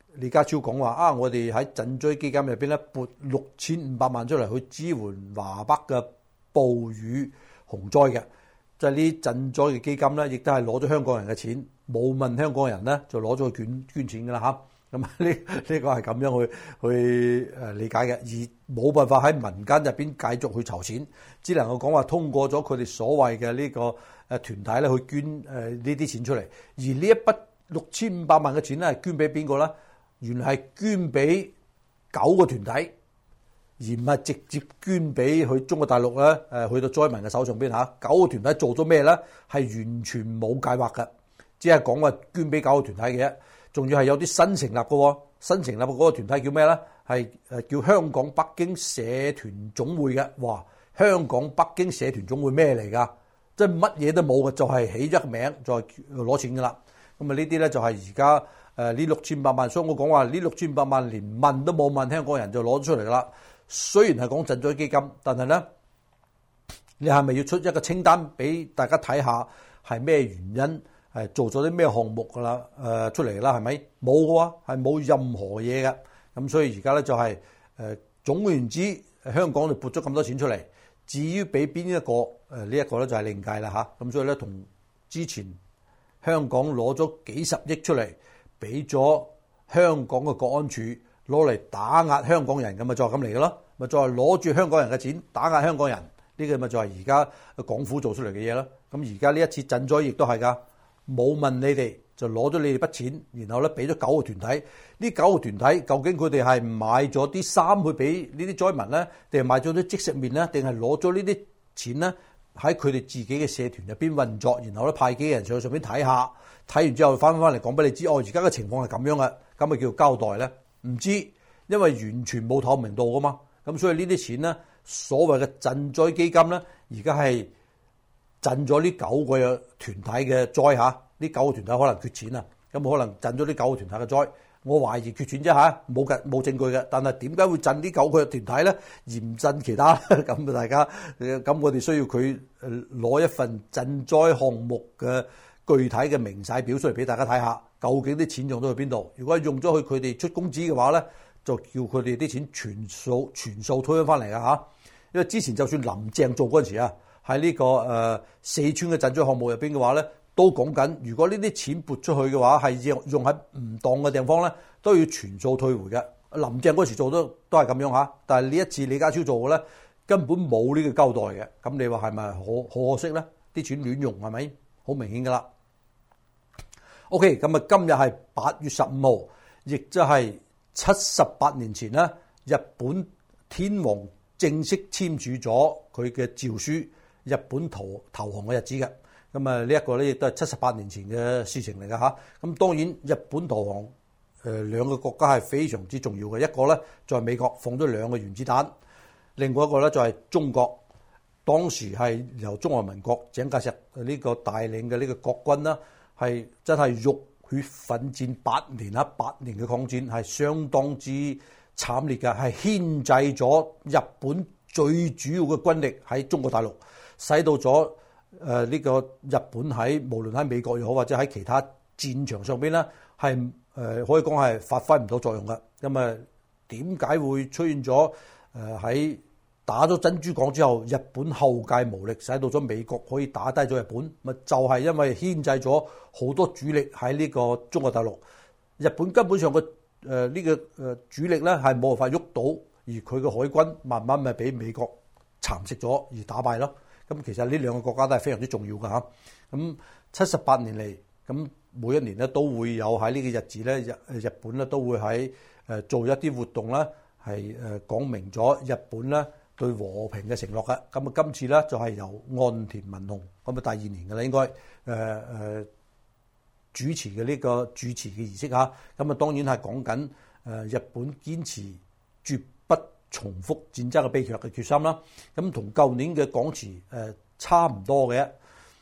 李家超講話啊，我哋喺賑災基金入邊咧撥六千五百萬出嚟去支援華北嘅暴雨洪災嘅，即係呢賑災嘅基金咧，亦都係攞咗香港人嘅錢，冇問香港人咧就攞咗去捐捐錢㗎啦嚇。咁呢呢個係咁樣去去誒理解嘅，而冇辦法喺民間入邊繼續去籌錢，只能夠講話通過咗佢哋所謂嘅呢個誒團體咧去捐誒呢啲錢出嚟。而呢一筆六千五百萬嘅錢咧係捐俾邊個咧？原來係捐俾九個團體，而唔係直接捐俾去中國大陸咧誒去到災民嘅手上邊嚇。九個團體做咗咩咧？係完全冇計劃嘅，只係講話捐俾九個團體嘅。仲要係有啲新成立嘅喎，新成立嘅嗰個團體叫咩咧？係誒叫香港北京社團總會嘅。哇！香港北京社團總會咩嚟㗎？即係乜嘢都冇嘅，就係起咗個名再攞錢㗎啦。咁啊呢啲咧就係而家誒呢六千八萬，所以我講話呢六千八萬連問都冇問香港人就攞咗出嚟㗎啦。雖然係講賑災基金，但係咧你係咪要出一個清單俾大家睇下係咩原因？係做咗啲咩項目㗎啦？誒出嚟啦，係咪冇嘅喎？係冇任何嘢嘅。咁所以而家咧就係誒總言之，香港就撥咗咁多錢出嚟。至於俾邊一個誒呢一個咧就係另計啦嚇。咁所以咧同之前香港攞咗幾十億出嚟，俾咗香港嘅國安處攞嚟打壓香港人咁咪就係咁嚟嘅咯。咪就係攞住香港人嘅錢打壓香港人，呢個咪就係而家港府做出嚟嘅嘢咯。咁而家呢一次賑災亦都係㗎。冇問你哋就攞咗你哋筆錢，然後咧俾咗九個團體。呢九個團體究竟佢哋係買咗啲衫去俾呢啲災民咧，定係買咗啲即食麵咧，定係攞咗呢啲錢咧喺佢哋自己嘅社團入邊運作，然後咧派幾個人上去上邊睇下，睇完之後翻翻嚟講俾你知，哦，而家嘅情況係咁樣嘅，咁咪叫交代咧？唔知，因為完全冇透明度噶嘛。咁所以呢啲錢咧，所謂嘅賑災基金咧，而家係賑咗呢九個團體嘅災嚇，呢九個團體可能缺錢啊，咁可能賑咗呢九個團體嘅災，我懷疑缺錢啫嚇，冇嘅冇證據嘅。但係點解會賑呢九個團體咧，而唔賑其他？咁大家咁我哋需要佢攞一份賑災項目嘅具體嘅明細表出嚟俾大家睇下，究竟啲錢用咗去邊度？如果用咗去佢哋出工資嘅話咧，就叫佢哋啲錢全數全數推翻嚟㗎嚇。因為之前就算林鄭做嗰陣時啊。喺呢、這個誒、呃、四川嘅賑災項目入邊嘅話咧，都講緊，如果呢啲錢撥出去嘅話，係用用喺唔當嘅地方咧，都要全數退回嘅。林鄭嗰時做都都係咁樣嚇，但係呢一次李家超做嘅咧，根本冇呢個交代嘅。咁你話係咪可可惜咧？啲錢亂用係咪？好明顯㗎啦。OK，咁啊，今日係八月十五號，亦即係七十八年前咧，日本天皇正式簽署咗佢嘅詔書。日本投投降嘅日子嘅，咁啊呢一個咧亦都係七十八年前嘅事情嚟㗎嚇。咁當然日本投降，誒、呃、兩個國家係非常之重要嘅。一個咧就係美國放咗兩個原子彈，另外一個咧就係中國，當時係由中華民國蔣介石呢個帶領嘅呢個國軍啦，係真係浴血奮戰八年啊，八年嘅抗戰係相當之慘烈嘅，係牽制咗日本最主要嘅軍力喺中國大陸。使到咗誒呢個日本喺無論喺美國又好或者喺其他戰場上邊咧，係誒、呃、可以講係發揮唔到作用嘅。咁啊點解會出現咗誒喺打咗珍珠港之後，日本後繼無力，使到咗美國可以打低咗日本？咪就係、是、因為牽制咗好多主力喺呢個中國大陸，日本根本上嘅誒呢個誒主力咧係冇辦法喐到，而佢嘅海軍慢慢咪俾美國蠶食咗而打敗咯。咁其實呢兩個國家都係非常之重要㗎嚇。咁七十八年嚟，咁每一年咧都會有喺呢個日子咧，日日本咧都會喺誒做一啲活動啦，係誒講明咗日本咧對和平嘅承諾嘅。咁啊今次咧就係由岸田文雄咁啊第二年㗎啦，應該誒誒、呃、主持嘅呢個主持嘅儀式嚇。咁啊當然係講緊誒日本堅持絕不重複戰爭嘅悲劇嘅決心啦，咁同舊年嘅講辭誒差唔多嘅。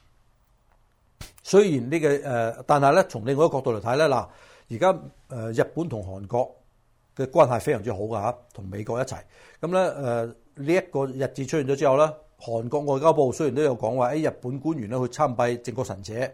雖然呢個誒，但係咧從另外一個角度嚟睇咧，嗱而家誒日本同韓國嘅關係非常之好㗎嚇，同美國一齊。咁咧誒呢一個日子出現咗之後咧，韓國外交部雖然都有講話，誒日本官員咧去參拜靖國神社，誒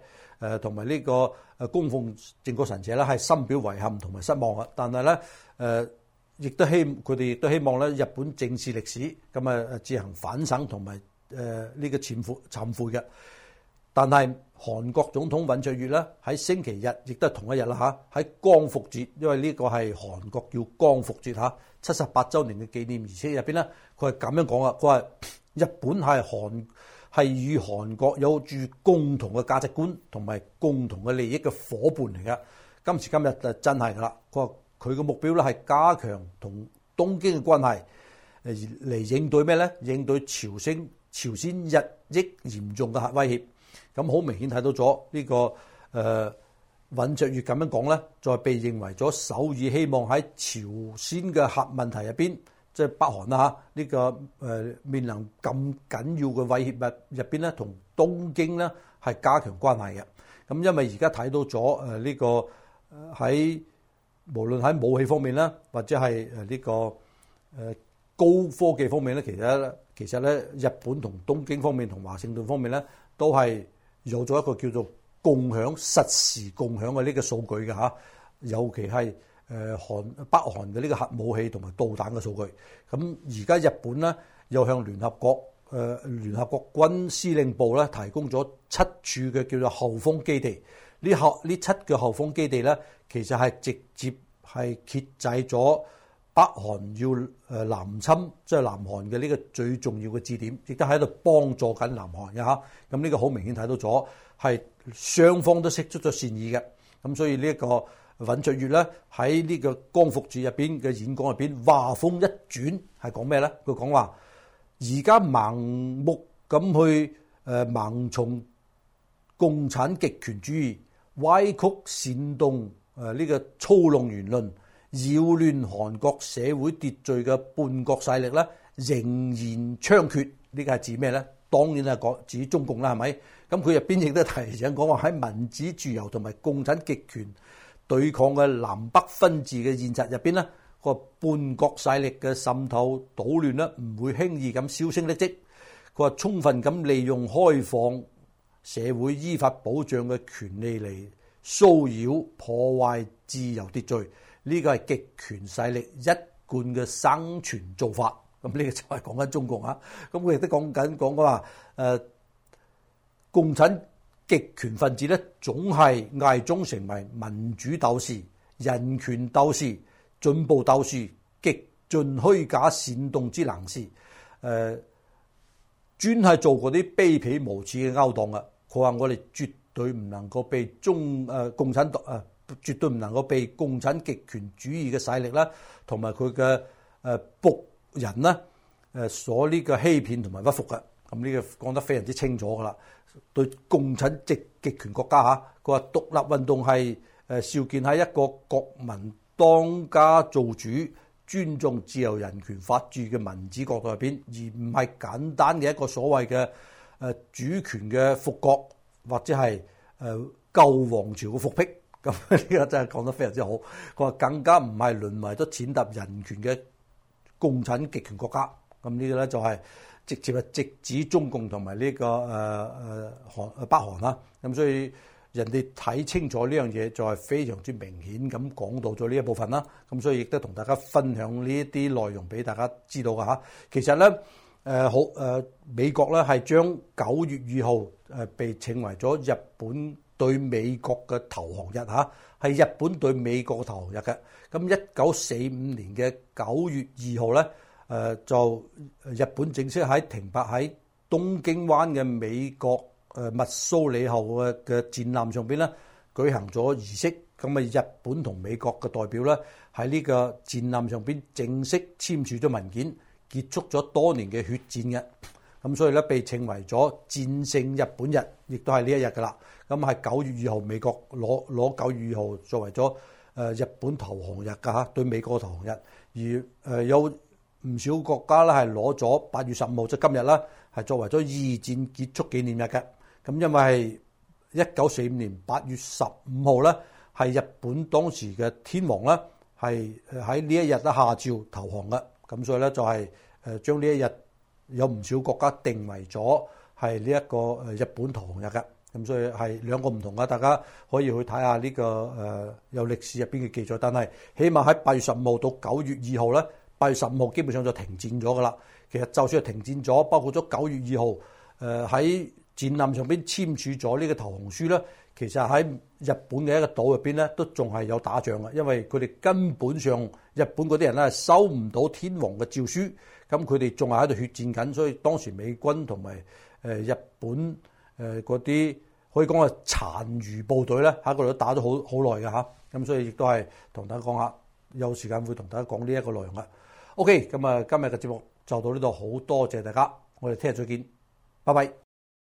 誒同埋呢個誒供奉靖國神社咧係深表遺憾同埋失望啊！但係咧誒亦都希佢哋亦都希望咧日本正視歷史，咁啊自行反省同埋誒呢個懺悔懺悔嘅。但係韓國總統尹錫悅咧喺星期日亦都係同一日啦嚇，喺光復節，因為呢個係韓國叫光復節嚇，七十八週年嘅紀念儀式入邊咧，佢係咁樣講啊，佢話日本係韓係與韓國有住共同嘅價值觀同埋共同嘅利益嘅伙伴嚟嘅。今時今日就真係噶啦，佢話佢嘅目標咧係加強同東京嘅關係，誒嚟應對咩咧？應對朝鮮朝鮮日益嚴重嘅核威脅。咁好明顯睇到咗呢、這個誒、呃、尹錫悅咁樣講咧，就被認為咗首爾希望喺朝鮮嘅核問題入邊，即係北韓啦嚇，呢、這個誒、呃、面臨咁緊要嘅威脅入入邊咧，同東京咧係加強關係嘅。咁因為而家睇到咗誒呢個喺、呃、無論喺武器方面啦，或者係誒呢個誒、呃、高科技方面咧，其實咧其實咧日本同東京方面同華盛頓方面咧都係有咗一個叫做共享實時共享嘅呢個數據嘅嚇，尤其係誒韓北韓嘅呢個核武器同埋導彈嘅數據。咁而家日本咧又向聯合國誒、呃、聯合國軍司令部咧提供咗七處嘅叫做後方基地。呢後呢七個後方基地咧，其實係直接係揭制咗北韓要誒南侵，即係南韓嘅呢個最重要嘅支點，亦都喺度幫助緊南韓嘅嚇。咁呢個好明顯睇到咗，係雙方都釋出咗善意嘅。咁所以呢一個尹錫悅咧喺呢個光復節入邊嘅演講入邊，話風一轉係講咩咧？佢講話而家盲目咁去誒盲從共產極權主義，歪曲煽動誒呢個操弄言論，擾亂韓國社會秩序嘅叛國勢力咧，仍然猖獗。呢個係指咩咧？當然係講指中共啦，係咪？咁佢入邊亦都提醒講話喺民主自由同埋共產極權對抗嘅南北分治嘅現實入邊咧，個叛國勢力嘅滲透搗亂咧，唔會輕易咁銷聲匿跡。佢話充分咁利用開放社會依法保障嘅權利嚟騷擾破壞自由秩序。呢個係極權勢力一貫嘅生存做法，咁呢個就係講緊中共啊。咁佢亦都講緊講話誒，共產極權分子咧，總係偽裝成為民主鬥士、人權鬥士、進步鬥士，極盡虛假煽動之能事，誒、呃，專係做嗰啲卑鄙無恥嘅勾當啊！佢話我哋絕對唔能夠被中誒、呃、共產黨誒。呃絕對唔能夠被共產極權主義嘅勢力啦，同埋佢嘅誒僕人啦，誒所呢個欺騙同埋屈服嘅。咁呢個講得非常之清楚噶啦。對共產極極權國家嚇，佢話獨立運動係誒肇建喺一個國民當家做主、尊重自由人權法治嘅民主國度入邊，而唔係簡單嘅一個所謂嘅誒主權嘅復國或者係誒舊王朝嘅復辟。咁呢個真係講得非常之好。佢話更加唔係淪為咗踐踏人權嘅共產極權國家。咁呢個咧就係直接係直指中共同埋呢個誒誒韓北韓啦。咁所以人哋睇清楚呢樣嘢，就係非常之明顯咁講到咗呢一部分啦。咁所以亦都同大家分享呢一啲內容俾大家知道㗎嚇。其實咧誒好誒美國咧係將九月二號誒被稱為咗日本對美國嘅投降日嚇，係日本對美國嘅投降日嘅。咁一九四五年嘅九月二號咧，誒就日本正式喺停泊喺東京灣嘅美國誒密蘇里號嘅嘅戰艦上邊咧舉行咗儀式。咁啊，日本同美國嘅代表咧喺呢個戰艦上邊正式簽署咗文件，結束咗多年嘅血戰嘅。咁所以咧被稱為咗戰勝日本日，亦都係呢一日噶啦。咁係九月二號，美國攞攞九月二號作為咗誒日本投降日㗎嚇，對美國投降日。而誒有唔少國家咧係攞咗八月十五號，即係今日啦，係作為咗二戰結束紀念日嘅。咁因為係一九四五年八月十五號咧，係日本當時嘅天皇咧係喺呢一日咧下詔投降嘅。咁所以咧就係誒將呢一日有唔少國家定為咗係呢一個誒日本投降日嘅。 咁所以係兩個唔同嘅，大家可以去睇下呢個誒有歷史入邊嘅記載。但係起碼喺八月十五號到九月二號咧，八月十五號基本上就停戰咗噶啦。其實就算係停戰咗，包括咗九月二號誒喺戰艦上邊簽署咗呢個投降書咧，其實喺日本嘅一個島入邊咧都仲係有打仗嘅，因為佢哋根本上日本嗰啲人咧收唔到天皇嘅詔書，咁佢哋仲係喺度血戰緊，所以當時美軍同埋誒日本誒嗰啲可以講係殘餘部隊咧喺嗰度都打咗好好耐嘅嚇，咁所以亦都係同大家講下，有時間會同大家講呢一個內容嘅。OK，咁啊今日嘅節目就到呢度，好多謝大家，我哋聽日再見，拜拜。